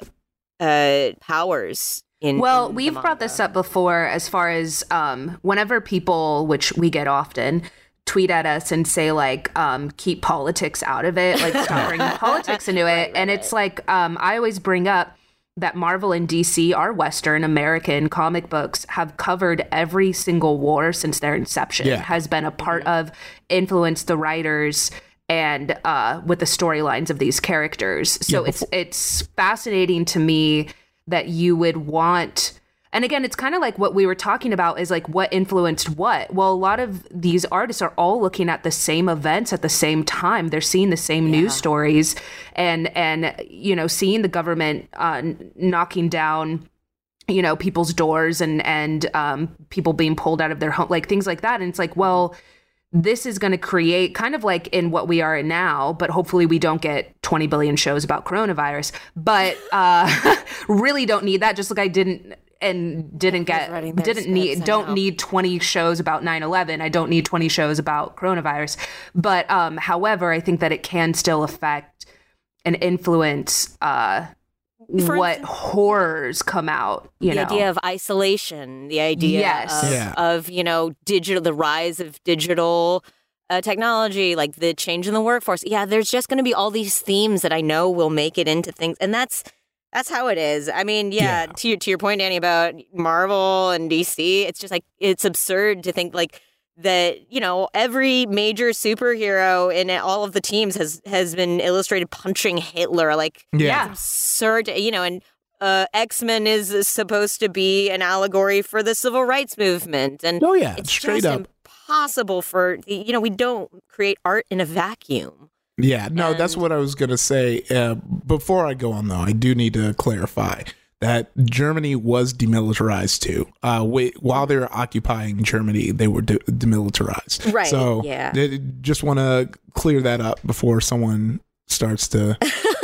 uh, powers. In, well, in we've brought this up before as far as um, whenever people, which we get often, tweet at us and say, like, um, keep politics out of it, like, stop bringing politics into it. Right, right, and it's right. like, um, I always bring up that Marvel and D C, our Western American comic books, have covered every single war since their inception, yeah. has been a part of, influenced the writers and uh, with the storylines of these characters. So yeah, it's it's fascinating to me that you would want, and again, it's kind of like what we were talking about is like what influenced what. Well, a lot of these artists are all looking at the same events at the same time. They're seeing the same yeah. news stories and, and, you know, seeing the government uh, knocking down, you know, people's doors and, and um, people being pulled out of their home, like things like that. And it's like, well, this is going to create kind of like in what we are in now, but hopefully we don't get twenty billion shows about coronavirus, but uh, really don't need that. Just like I didn't and didn't get, didn't need, don't need twenty shows about nine eleven. I don't need twenty shows about coronavirus. But um, however, I think that it can still affect and influence uh, what instance, horrors come out, you the know. The idea of isolation, the idea yes. of, yeah. of, you know, digital, the rise of digital uh, technology, like the change in the workforce. Yeah, there's just going to be all these themes that I know will make it into things. And that's that's how it is. I mean, yeah, yeah. to your, to your point, Annie, about Marvel and D C, it's just like, it's absurd to think like that, you know, every major superhero in all of the teams has has been illustrated punching Hitler. Like, yeah, it's absurd, you know, and uh, X-Men is supposed to be an allegory for the civil rights movement. And oh, yeah, it's straight just up impossible for, you know, we don't create art in a vacuum. Yeah, no, and, that's what I was going to say. Uh, before I go on, though, I do need to clarify that Germany was demilitarized too. Uh, wait, while they were occupying Germany, they were de- demilitarized. Right. So yeah. they just want to clear that up before someone starts to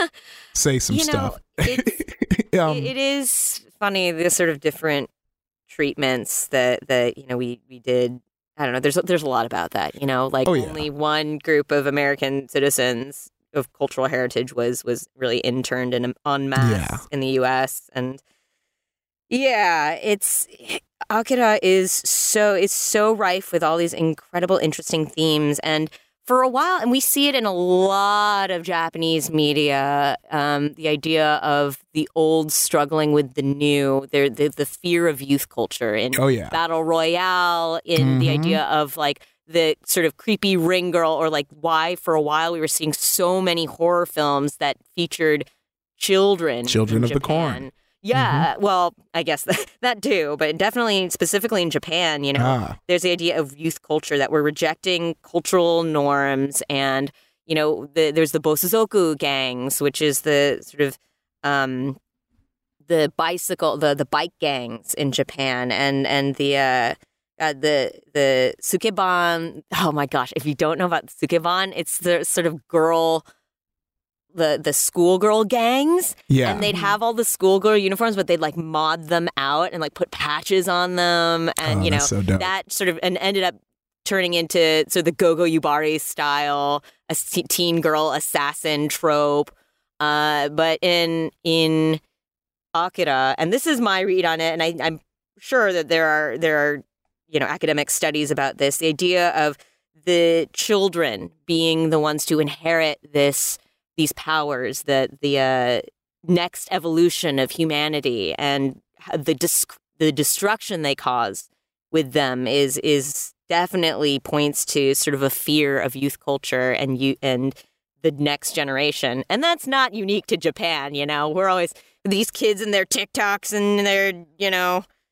say some you know, stuff. It's, um, it is funny, the sort of different treatments that, that you know, we, we did. I don't know. There's there's a lot about that, you know, like oh, yeah. only one group of American citizens of cultural heritage was was really interned in en masse yeah. in the U S. And yeah, it's Akira is so it's so rife with all these incredible, interesting themes. And for a while, and we see it in a lot of Japanese media, um, the idea of the old struggling with the new, the, the, the fear of youth culture in oh, yeah. Battle Royale, in mm-hmm. the idea of like the sort of creepy ring girl, or like why for a while we were seeing so many horror films that featured children. Children of Japan. the Corn. Yeah, mm-hmm. well, I guess that, that too, but definitely specifically in Japan, you know, ah. there's the idea of youth culture, that we're rejecting cultural norms. And, you know, the, there's the Bosuzoku gangs, which is the sort of um, the bicycle, the, the bike gangs in Japan, and and the uh, uh, the the Sukeban. Oh my gosh, if you don't know about Sukeban, it's the sort of girl. the the schoolgirl gangs. Yeah. And they'd have all the schoolgirl uniforms, but they'd like mod them out and like put patches on them. And, oh, you know, so that sort of, and ended up turning into sort of the Gogo Yubari style, a teen girl assassin trope. Uh, but in, in Akira, and this is my read on it, and I, I'm sure that there are, there are, you know, academic studies about this, the idea of the children being the ones to inherit this, these powers, that the uh, next evolution of humanity, and the dis- the destruction they cause with them is is definitely points to sort of a fear of youth culture and you and the next generation. And that's not unique to Japan, you know. We're always these kids and their TikToks and their, you know,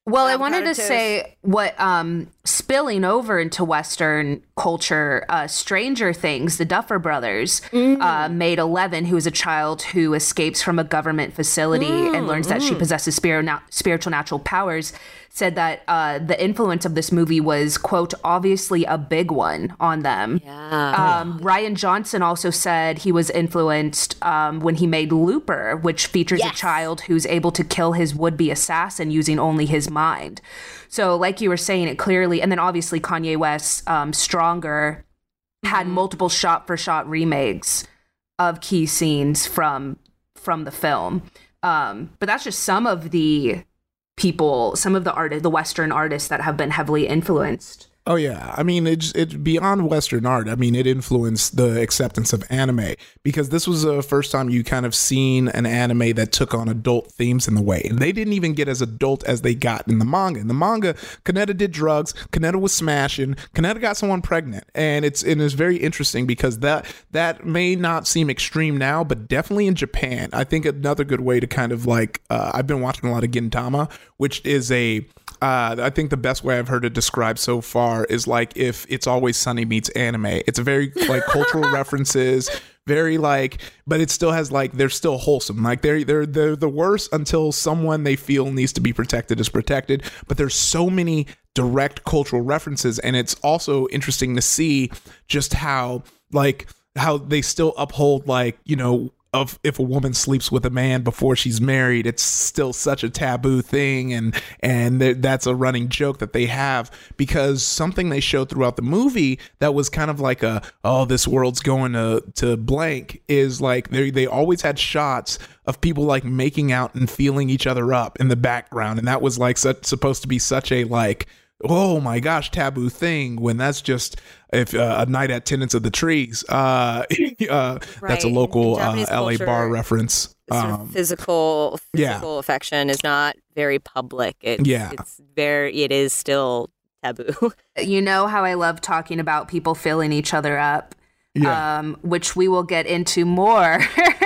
Well, I wanted to toast. say what um, spilling over into Western culture, uh, Stranger Things, the Duffer Brothers mm. uh, made Eleven, who is a child who escapes from a government facility mm. and learns that mm. she possesses spirit, na- spiritual natural powers, said that uh, the influence of this movie was, quote, obviously a big one on them. Yeah. Um, Rian Johnson also said he was influenced um, when he made Looper, which features yes. a child who's able to kill his would-be assassin using only his mind. So like you were saying, it clearly, and then obviously Kanye West's um, Stronger had mm-hmm. multiple shot-for-shot remakes of key scenes from from the film. Um, but that's just some of the people, some of the art, the Western artists that have been heavily influenced. Oh, yeah. I mean, it's, it's beyond Western art. I mean, it influenced the acceptance of anime because this was the first time you kind of seen an anime that took on adult themes in the way. And they didn't even get as adult as they got in the manga. In the manga, Kaneda did drugs, Kaneda was smashing, Kaneda got someone pregnant. And it's and it's very interesting because that that may not seem extreme now, but definitely in Japan. I think another good way to kind of like, uh, I've been watching a lot of Gintama, which is a, uh, I think the best way I've heard it described so far is like if It's Always Sunny meets anime. It's a very like cultural references, very like, but it still has like, they're still wholesome. Like they're, they're, they're the worst until someone they feel needs to be protected is protected. But there's so many direct cultural references. And it's also interesting to see just how like, how they still uphold like, you know, of if a woman sleeps with a man before she's married, it's still such a taboo thing. And and th- that's a running joke that they have because something they showed throughout the movie that was kind of like a, oh, this world's going to, to blank is like they they always had shots of people like making out and feeling each other up in the background. And that was like such, supposed to be such a like, oh my gosh, taboo thing when that's just if uh, a night at Tenants of the Trees. Uh, uh, right. That's a local uh, L A bar reference. Um, physical, physical yeah. affection is not very public. It's, yeah, it's very. It is still taboo. You know how I love talking about people filling each other up. Yeah. Um, which we will get into more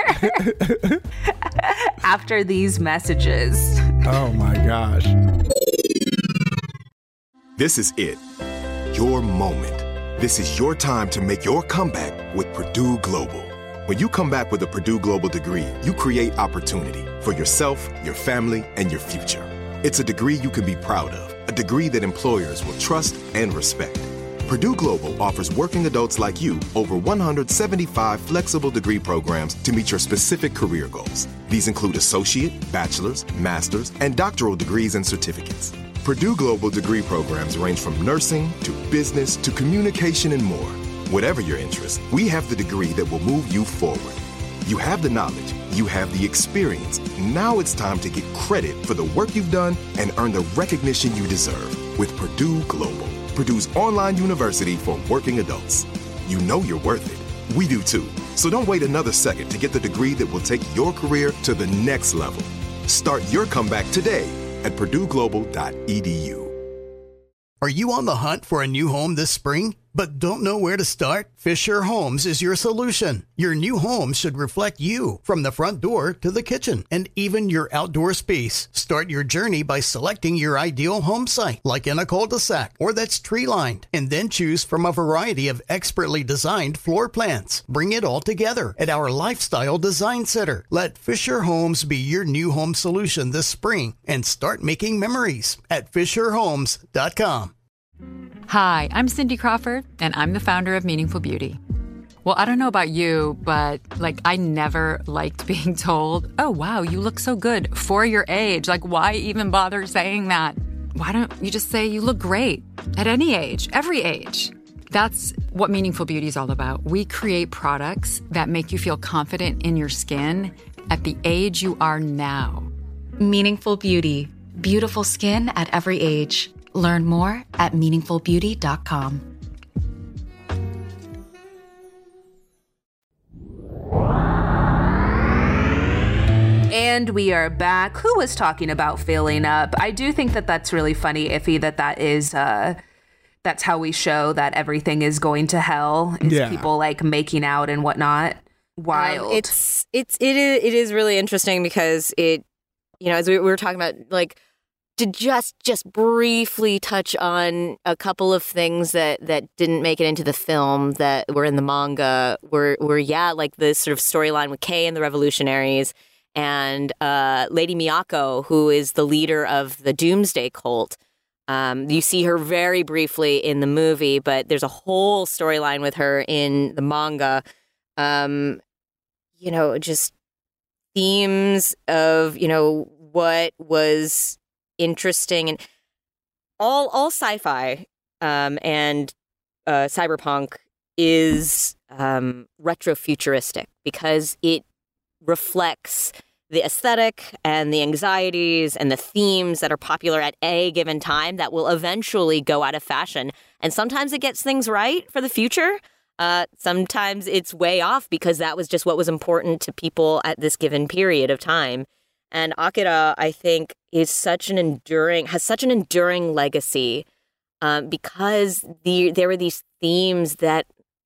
after these messages. Oh my gosh. This is it. Your moment. This is your time to make your comeback with Purdue Global. When you come back with a Purdue Global degree, you create opportunity for yourself, your family, and your future. It's a degree you can be proud of, a degree that employers will trust and respect. Purdue Global offers working adults like you over one hundred seventy-five flexible degree programs to meet your specific career goals. These include associate, bachelor's, master's, and doctoral degrees and certificates. Purdue Global degree programs range from nursing to business to communication and more. Whatever your interest, we have the degree that will move you forward. You have the knowledge, you have the experience. Now it's time to get credit for the work you've done and earn the recognition you deserve with Purdue Global, Purdue's online university for working adults. You know you're worth it. We do too. So don't wait another second to get the degree that will take your career to the next level. Start your comeback today at purdue global dot e d u. Are you on the hunt for a new home this spring, but don't know where to start? Fisher Homes is your solution. Your new home should reflect you, from the front door to the kitchen and even your outdoor space. Start your journey by selecting your ideal home site, like in a cul-de-sac or that's tree-lined, and then choose from a variety of expertly designed floor plans. Bring it all together at our Lifestyle Design Center. Let Fisher Homes be your new home solution this spring and start making memories at fisher homes dot com. Hi, I'm Cindy Crawford, and I'm the founder of Meaningful Beauty. Well, I don't know about you, but like I never liked being told, oh, wow, you look so good for your age. Like, why even bother saying that? Why don't you just say you look great at any age, every age? That's what Meaningful Beauty is all about. We create products that make you feel confident in your skin at the age you are now. Meaningful Beauty. Beautiful skin at every age. Learn more at meaningful beauty dot com. And we are back. Who was talking about filling up? I do think that that's really funny, Iffy, that that is, uh, that's how we show that everything is going to hell. Is yeah. people like making out and whatnot. Wild. Um, it's, it's, it is, it is really interesting because it, you know, as we, we were talking about, like, to just just briefly touch on a couple of things that, that didn't make it into the film that were in the manga were, were yeah, like this sort of storyline with Kei and the Revolutionaries and uh, Lady Miyako, who is the leader of the Doomsday Cult. Um, you see her very briefly in the movie, but there's a whole storyline with her in the manga. Um, you know, just themes of, you know, what was interesting and all all sci-fi um, and uh, cyberpunk is um, retrofuturistic because it reflects the aesthetic and the anxieties and the themes that are popular at a given time that will eventually go out of fashion. And sometimes it gets things right for the future. Uh, sometimes it's way off because that was just what was important to people at this given period of time. And Akira, I think, is such an enduring, has such an enduring legacy um, because the there were these themes that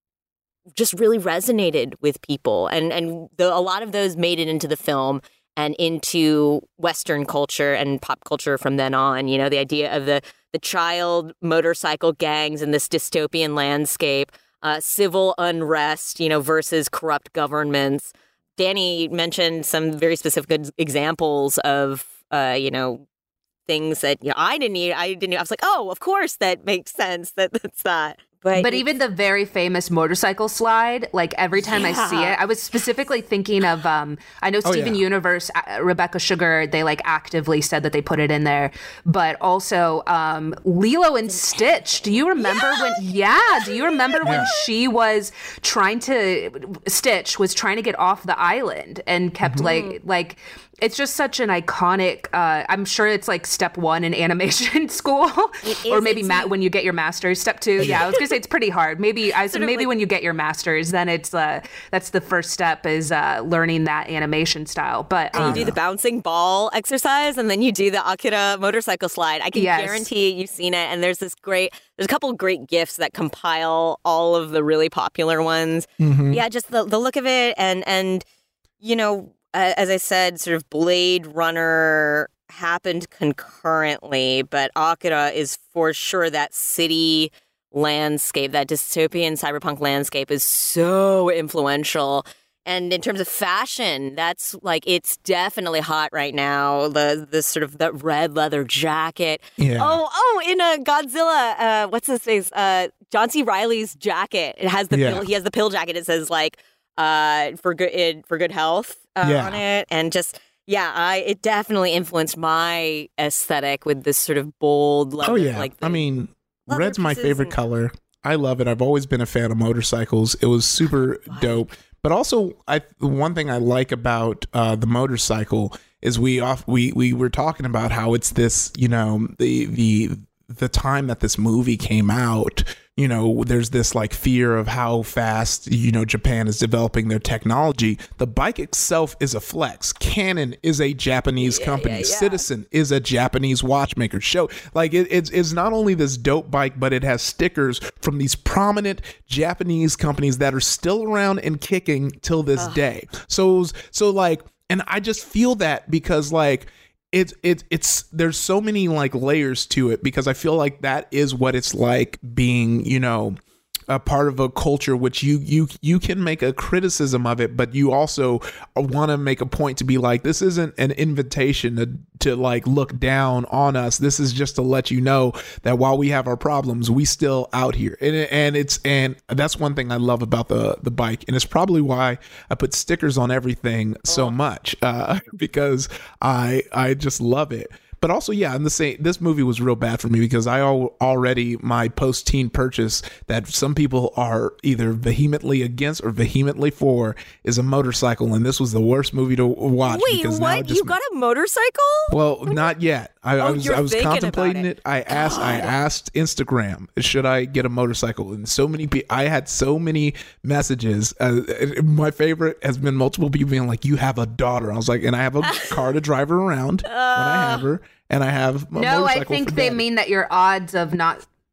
just really resonated with people. And, and the, a lot of those made it into the film and into Western culture and pop culture from then on. You know, the idea of the, the child motorcycle gangs in this dystopian landscape, uh, civil unrest, you know, versus corrupt governments. Danny mentioned some very specific examples of, uh, you know, things that you know, I didn't need. I didn't. I was like, oh, of course, that makes sense. That that's that. But, but even the very famous motorcycle slide, like every time yeah. I see it, I was specifically thinking of, um, I know Steven oh, yeah. Universe, uh, Rebecca Sugar, they like actively said that they put it in there. But also um, Lilo and Stitch. Do you remember yeah. when, yeah, do you remember yeah. when she was trying to, Stitch was trying to get off the island and kept mm-hmm. like, like, it's just such an iconic, uh, I'm sure it's like step one in animation school. Or maybe ma- when you get your master's, step two. Yeah, I was going to say it's pretty hard. Maybe I so maybe like, when you get your master's, then it's uh, that's the first step is uh, learning that animation style. But um, you do the bouncing ball exercise and then you do the Akira motorcycle slide. I can yes. guarantee you've seen it. And there's this great, there's a couple of great GIFs that compile all of the really popular ones. Mm-hmm. Yeah, just the, the look of it and and, you know, as I said, sort of Blade Runner happened concurrently, but Akira is for sure that city landscape, that dystopian cyberpunk landscape is so influential. And in terms of fashion, that's like, it's definitely hot right now. The the sort of the red leather jacket. Yeah. Oh, oh, in a Godzilla, uh, what's his face? Uh, John C. Reilly's jacket. It has the yeah. pill, he has the pill jacket. It says like, uh, for good, it, for good health. Uh, yeah. on it and just yeah I it definitely influenced my aesthetic with this sort of bold leather, oh yeah like I mean red's my favorite and... color. I love it. I've always been a fan of motorcycles. It was super dope. But also I one thing I like about uh the motorcycle is we off we we were talking about how it's this, you know, the the the time that this movie came out, you know, there's this like fear of how fast, you know, Japan is developing their technology. The bike itself is a flex. Canon is a Japanese yeah, company. Yeah, yeah. Citizen is a Japanese watchmaker. Show like it, it's it's not only this dope bike, but it has stickers from these prominent Japanese companies that are still around and kicking till this Ugh. day. So so like, and I just feel that because like. It's it's it's there's so many like layers to it because I feel like that is what it's like being, you know, a part of a culture which you you you can make a criticism of it, but you also want to make a point to be like, this isn't an invitation to to like look down on us. This is just to let you know that while we have our problems, we still out here. And and it's and that's one thing I love about the the bike, and it's probably why I put stickers on everything so much uh, because I I just love it. But also, yeah, I'm the same. This movie was real bad for me because I al- already my post-teen purchase that some people are either vehemently against or vehemently for is a motorcycle, and this was the worst movie to watch. Wait, because what? Now just, you got a motorcycle? Well, not yet. I, oh, I was you're I was contemplating it. it. I asked God. I asked Instagram, should I get a motorcycle? And so many people, I had so many messages. Uh, my favorite has been multiple people being like, "You have a daughter." I was like, and I have a car to drive her around uh, when I have her. And I have a no, motorcycle I think for they daddy. mean that your odds of not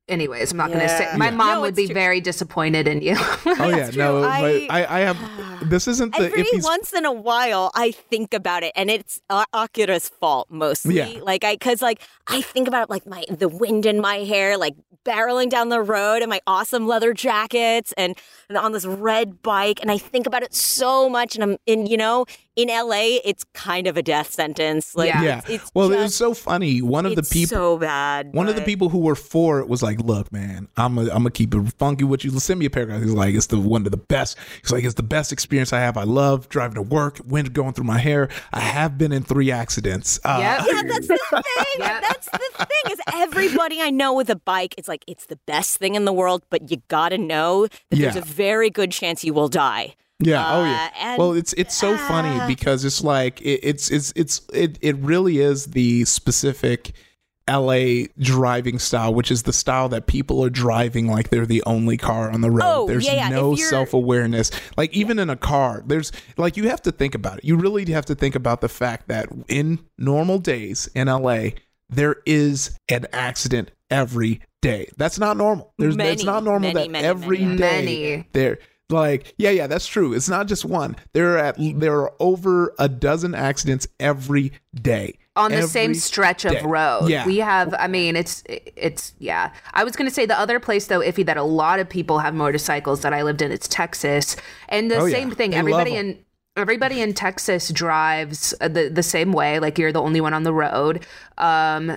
Anyways, I'm not yeah. going to say. My yeah. mom no, would be true. very disappointed in you. Oh yeah, true. no, I, but I, I have. This isn't the. Every if he's, once in a while, I think about it, and it's uh, Akira's fault mostly. Yeah. Like I, because like I think about like my the wind in my hair, like barreling down the road, and my awesome leather jackets, and, and on this red bike, and I think about it so much, and I'm in, you know, in L A, it's kind of a death sentence. Like, Yeah. yeah. It's, it's well, just, it was so funny. One of the it's people. so bad. One of the but- people who were for it was like, "Look, man, I'm a, I'm gonna keep it funky with you. Send me a paragraph." He's like, "It's the one of the best." He's like, "It's the best experience I have. I love driving to work, wind going through my hair. I have been in three accidents." Uh, Yep. Yeah, that's the thing. Yep. That's the thing is everybody I know with a bike, it's like it's the best thing in the world, but you gotta know that Yeah. there's a very good chance you will die. Yeah. Uh, oh yeah. and- Well, it's it's so funny because it's like it, it's it's it's it it really is the specific L A driving style, which is the style that people are driving like they're the only car on the road. Oh, there's yeah, yeah. no If you're- self-awareness. Like even in a car, there's like you have to think about it. You really have to think about the fact that in normal days in L A, there is an accident every day. That's not normal. There's Many, it's not normal many, that many, every day many. Many. there like yeah yeah that's true. It's not just one. There are at there are over a dozen accidents every day on the Every same stretch of day. road. Yeah. We have, I mean, it's, it's, yeah. I was going to say the other place though, Iffy, that a lot of people have motorcycles that I lived in, it's Texas. And the Oh, yeah. same thing, They everybody love 'em. in, everybody in Texas drives the, the same way. Like you're the only one on the road. Um,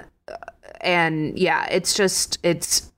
and yeah, it's just, it's,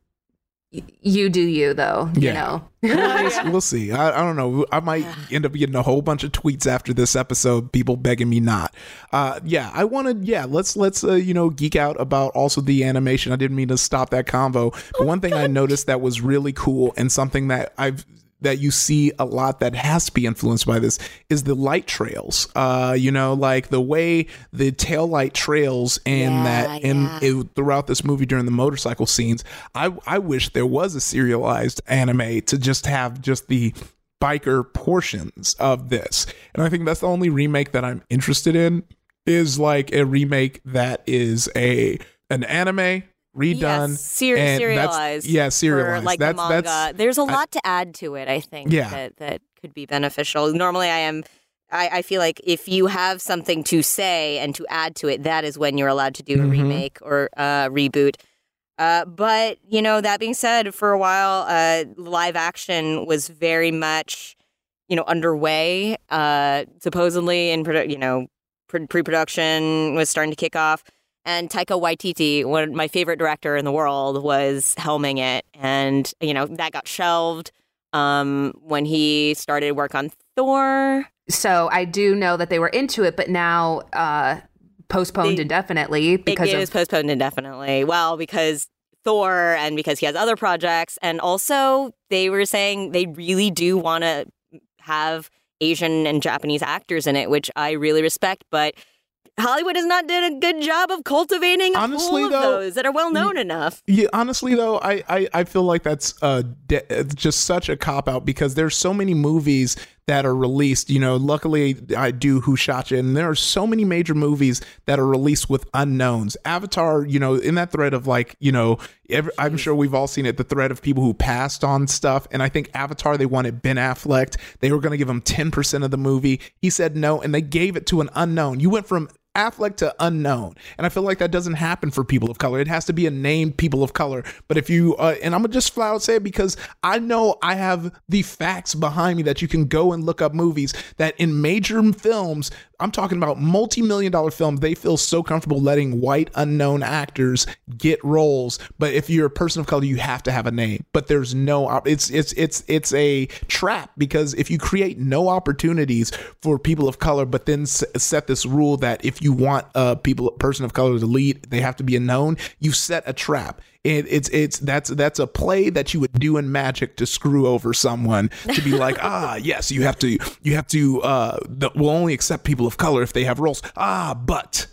you do you though, you Yeah. know. we'll, see- we'll see. I, I don't know. I might end up getting a whole bunch of tweets after this episode, people begging me not. Uh, yeah, I wanted. Yeah, let's let's uh, you know geek out about also the animation. I didn't mean to stop that convo, but one thing I noticed that was really cool and something that I've that you see a lot that has to be influenced by this is the light trails. Uh, you know, like the way the tail light trails and Yeah, that and yeah. it, throughout this movie during the motorcycle scenes. I I wish there was a serialized anime to just have just the biker portions of this. And I think that's the only remake that I'm interested in is like a remake that is a an anime redone, Yes, ser- and serialized. That's, yeah, serialized. For, like that's, the manga. That's, There's a I- lot to add to it, I think, Yeah. that, that could be beneficial. Normally, I am. I, I feel like if you have something to say and to add to it, that is when you're allowed to do a Mhm. remake or uh, reboot. Uh, but, you know, that being said, for a while, uh, live action was very much, you know, underway. Uh, supposedly in, produ- you know, pre- pre-production was starting to kick off. And Taika Waititi, one of my favorite director in the world, was helming it. And, you know, that got shelved um, when he started work on Thor. So I do know that they were into it, but now uh, postponed They- indefinitely because it of is postponed indefinitely. Well, because Thor and because he has other projects. And also, they were saying they really do want to have Asian and Japanese actors in it, which I really respect. But Hollywood has not done a good job of cultivating a Honestly, pool of though, those that are well known enough. Yeah, honestly though, I, I, I feel like that's uh de- just such a cop out because there's so many movies that are released. You know, luckily I do Who Shot Ya, and there are so many major movies that are released with unknowns. Avatar, you know, in that thread of like, you know, every, I'm sure we've all seen it, the thread of people who passed on stuff. And I think Avatar, they wanted Ben Affleck. They were going to give him ten percent of the movie. He said no, and they gave it to an unknown. You went from Affleck to unknown, and I feel like that doesn't happen for people of color. It has to be a named people of color. But if you uh, and I'm gonna just flat out say it because I know I have the facts behind me that you can go and look up movies that in major films, I'm talking about multi-million dollar films, they feel so comfortable letting white unknown actors get roles. But if you're a person of color, you have to have a name. But there's no op- it's it's it's it's a trap because if you create no opportunities for people of color, but then s- set this rule that if you want a people person of color to lead, they have to be a known, you set a trap. It, it's it's that's that's a play that you would do in magic to screw over someone to be like, ah, yes, you have to you have to uh the, we'll only accept people of color if they have roles. Ah, but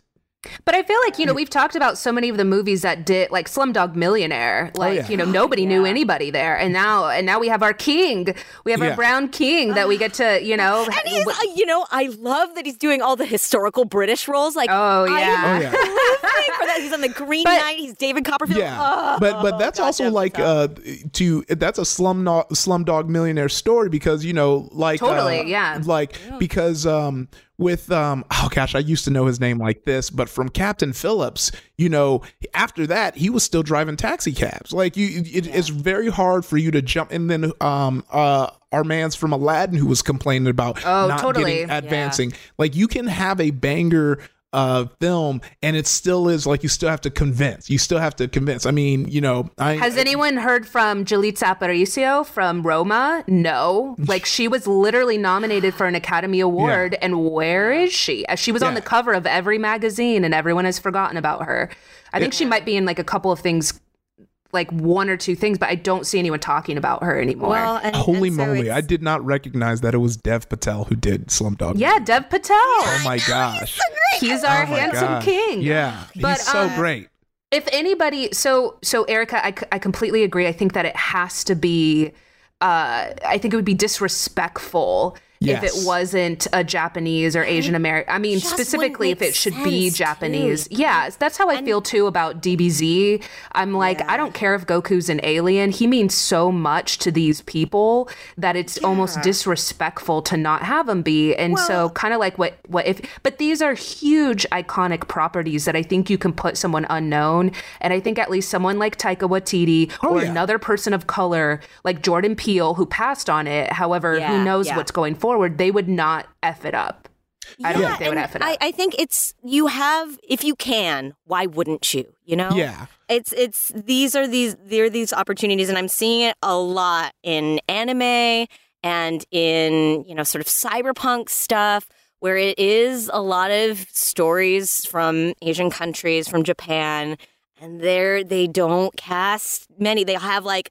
But I feel like, you know, we've talked about so many of the movies that did, like Slumdog Millionaire, like, oh, yeah. you know, nobody yeah. knew anybody there. And now and now we have our king. We have yeah. our brown king that we get to, you know. And he's, uh, you know, I love that he's doing all the historical British roles. Like, oh, yeah. I'm oh, yeah. living for that. He's on The Green but, Knight. He's David Copperfield. Yeah. Oh, but but that's God, also like, uh, to, that's a Slumdog, Slumdog Millionaire story because, you know, like. Totally, uh, yeah. Like, yeah. because, um, with um oh gosh, I used to know his name like this, but from Captain Phillips, you know, after that he was still driving taxi cabs. Like you it, yeah. it's very hard for you to jump. And then um uh our man's from Aladdin who was complaining about oh, not totally. getting advancing. Yeah. Like you can have a banger uh film and it still is like you still have to convince you still have to convince I mean, you know, I has I, anyone heard from Yalitza Aparicio from Roma? No. Like she was literally nominated for an Academy Award yeah. and where is she? She was yeah. on the cover of every magazine and everyone has forgotten about her. I think yeah. she might be in like a couple of things, like one or two things, but I don't see anyone talking about her anymore. Well, and, Holy and so moly. I did not recognize that it was Dev Patel who did Slumdog. Yeah, Dev Patel. Oh my gosh. He's our oh handsome gosh. king. Yeah, but, he's so uh, great. If anybody, so, so Erica, I, I completely agree. I think that it has to be, uh, I think it would be disrespectful yes. if it wasn't a Japanese or Asian American. I mean, specifically if it should be Japanese. Too. Yeah, that's how I and, feel too about D B Z. I'm like, yeah. I don't care if Goku's an alien. He means so much to these people that it's yeah. almost disrespectful to not have him be. And well, so kind of like what, what if, but these are huge iconic properties that I think you can put someone unknown. And I think at least someone like Taika Waititi oh, or yeah. another person of color like Jordan Peele who passed on it. However, yeah, who knows yeah. what's going forward, they would not F it up. I don't yeah, think they would F it up. I, I think it's, you have, if you can, why wouldn't you, you know? Yeah. It's, it's, these are these, there are these opportunities, and I'm seeing it a lot in anime and in, you know, sort of cyberpunk stuff, where it is a lot of stories from Asian countries, from Japan, and there they don't cast many. They have like,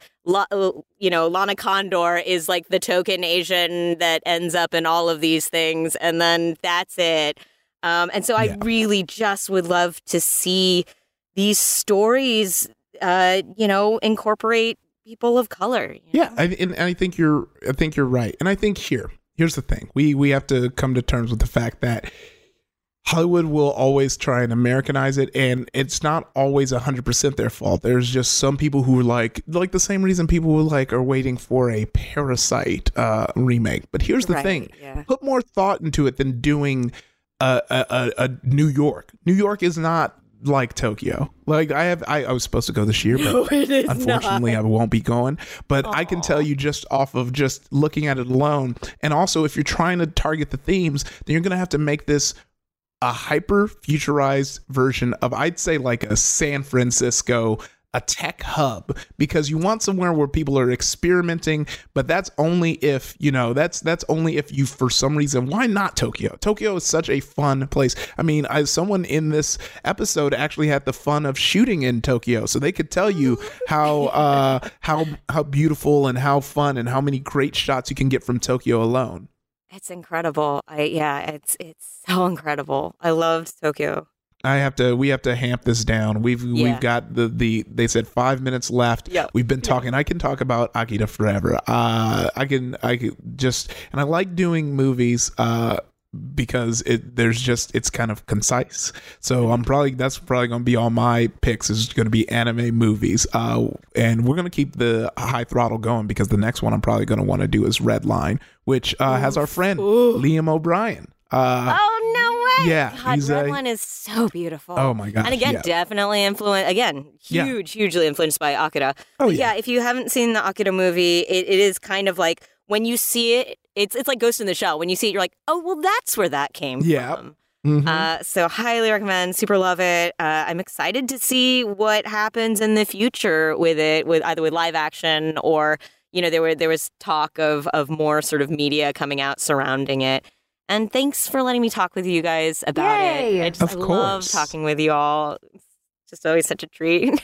you know, Lana Condor is like the token Asian that ends up in all of these things, and then that's it. Um, and so yeah. I really just would love to see these stories, uh, you know, incorporate people of color. You yeah, know? I, and I think you're, I think you're right. And I think here, here's the thing: we we have to come to terms with the fact that Hollywood will always try and Americanize it, and it's not always one hundred percent their fault. There's just some people who are like, like the same reason people who like are waiting for a Parasite uh, remake. But here's the right, thing. Yeah. Put more thought into it than doing a, a, a, a New York. New York is not like Tokyo. Like I have, I, I was supposed to go this year, but no, it is unfortunately not. I won't be going. But Aww. I can tell you just off of just looking at it alone, and also if you're trying to target the themes, then you're going to have to make this a hyper futurized version of, I'd say, like a San Francisco, a tech hub, because you want somewhere where people are experimenting, but that's only if, you know, that's that's only if you, for some reason, why not Tokyo? Tokyo is such a fun place. I mean, I, someone in this episode actually had the fun of shooting in Tokyo, so they could tell you how uh, how how beautiful and how fun and how many great shots you can get from Tokyo alone. It's incredible. I yeah, it's it's so incredible. I loved Tokyo. I have to. We have to hamp this down. We've yeah. we've got the, the. They said five minutes left. Yep. We've been talking. Yep. I can talk about Akira forever. Uh, I can. I can just. And I like doing movies. Uh, because it there's just it's kind of concise. So I'm probably that's probably going to be all my picks is going to be anime movies. Uh, and we're going to keep the high throttle going because the next one I'm probably going to want to do is Redline, which uh, has our friend Ooh. Liam O'Brien. Uh, oh no way! Yeah, God, Redline is so beautiful. Oh my gosh! And again, yeah. definitely influenced. Again, huge, yeah. hugely influenced by Akira. Oh but yeah. yeah. If you haven't seen the Akira movie, it, it is kind of like when you see it, it's it's like Ghost in the Shell. When you see it, you're like, oh well, that's where that came yeah. from. Mm-hmm. Uh, so highly recommend. Super love it. Uh, I'm excited to see what happens in the future with it, with either with live action or you know there were there was talk of of more sort of media coming out surrounding it. And thanks for letting me talk with you guys about Yay. it. I just of I course. love talking with you all. It's just always such a treat.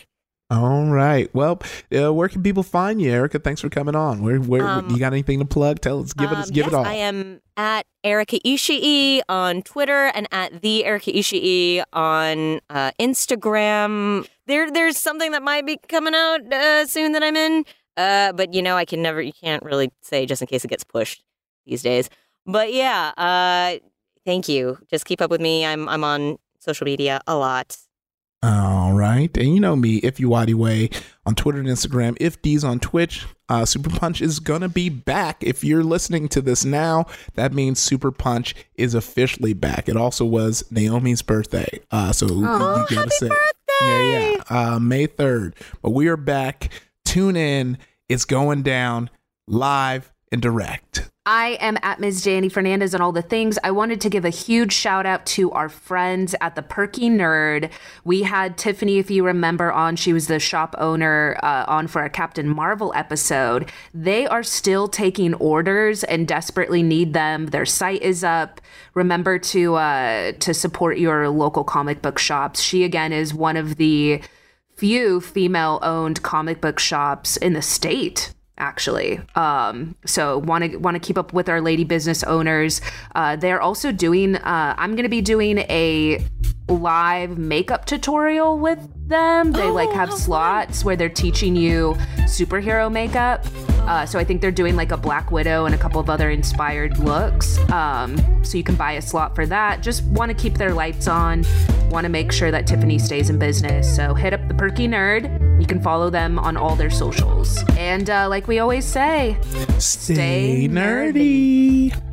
All right. Well, uh, where can people find you, Erica? Thanks for coming on. Where, where um, you got anything to plug? Tell us. Give um, it. Give yes, it all. I am at Erica Ishii on Twitter and at the Erica Ishii on uh, Instagram. There, there's something that might be coming out uh, soon that I'm in. Uh, but you know, I can never. You can't really say just in case it gets pushed these days. But yeah. Uh, thank you. Just keep up with me. I'm I'm on social media a lot. All right. And you know me, If You Waddy Way on Twitter and Instagram, If D's on Twitch. Uh, Super Punch is going to be back. If you're listening to this now, that means Super Punch is officially back. It also was Naomi's birthday. Uh, so oh, you gotta say, birthday! Yeah, yeah. Uh, May third. But we are back. Tune in. It's going down live and direct. I am at Miz Danny Fernandez on all the things. I wanted to give a huge shout out to our friends at the Perky Nerd. We had Tiffany, if you remember, on. She was the shop owner uh, on for our Captain Marvel episode. They are still taking orders and desperately need them. Their site is up. Remember to uh, to support your local comic book shops. She, again, is one of the few female-owned comic book shops in the state, actually. Um, so want to want to keep up with our lady business owners. Uh, they're also doing, uh, I'm going to be doing a live makeup tutorial with them. They oh, like have slots fun. Where they're teaching you superhero makeup. Uh, so I think they're doing like a Black Widow and a couple of other inspired looks. Um, so you can buy a slot for that. Just want to keep their lights on. Want to make sure that Tiffany stays in business. So hit up the Perky Nerd. You can follow them on all their socials. And uh, like we always say, stay, stay nerdy. nerdy.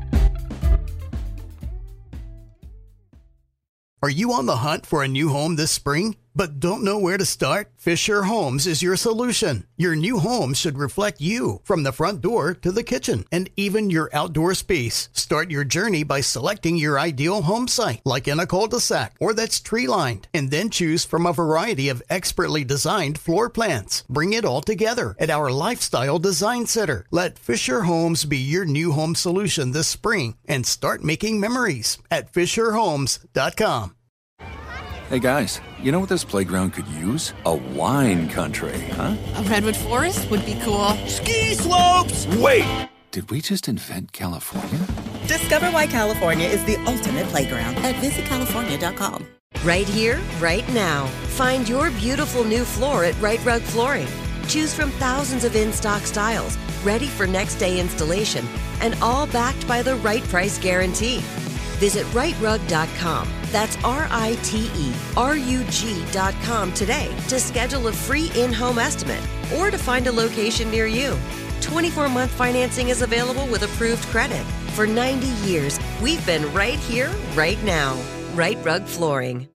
Are you on the hunt for a new home this spring, but don't know where to start? Fisher Homes is your solution. Your new home should reflect you, from the front door to the kitchen, and even your outdoor space. Start your journey by selecting your ideal home site, like in a cul-de-sac or that's tree-lined, and then choose from a variety of expertly designed floor plans. Bring it all together at our Lifestyle Design Center. Let Fisher Homes be your new home solution this spring and start making memories at fisher homes dot com. Hey guys, you know what this playground could use? A wine country, huh? A redwood forest would be cool. Ski slopes! Wait! Did we just invent California? Discover why California is the ultimate playground at visit california dot com. Right here, right now. Find your beautiful new floor at Rite Rug Flooring. Choose from thousands of in-stock styles, ready for next day installation, and all backed by the right price guarantee. Visit rite rug dot com. That's R I T E R U G dot com today to schedule a free in-home estimate or to find a location near you. twenty-four month financing is available with approved credit. For ninety years, we've been right here, right now. Rite Rug Flooring.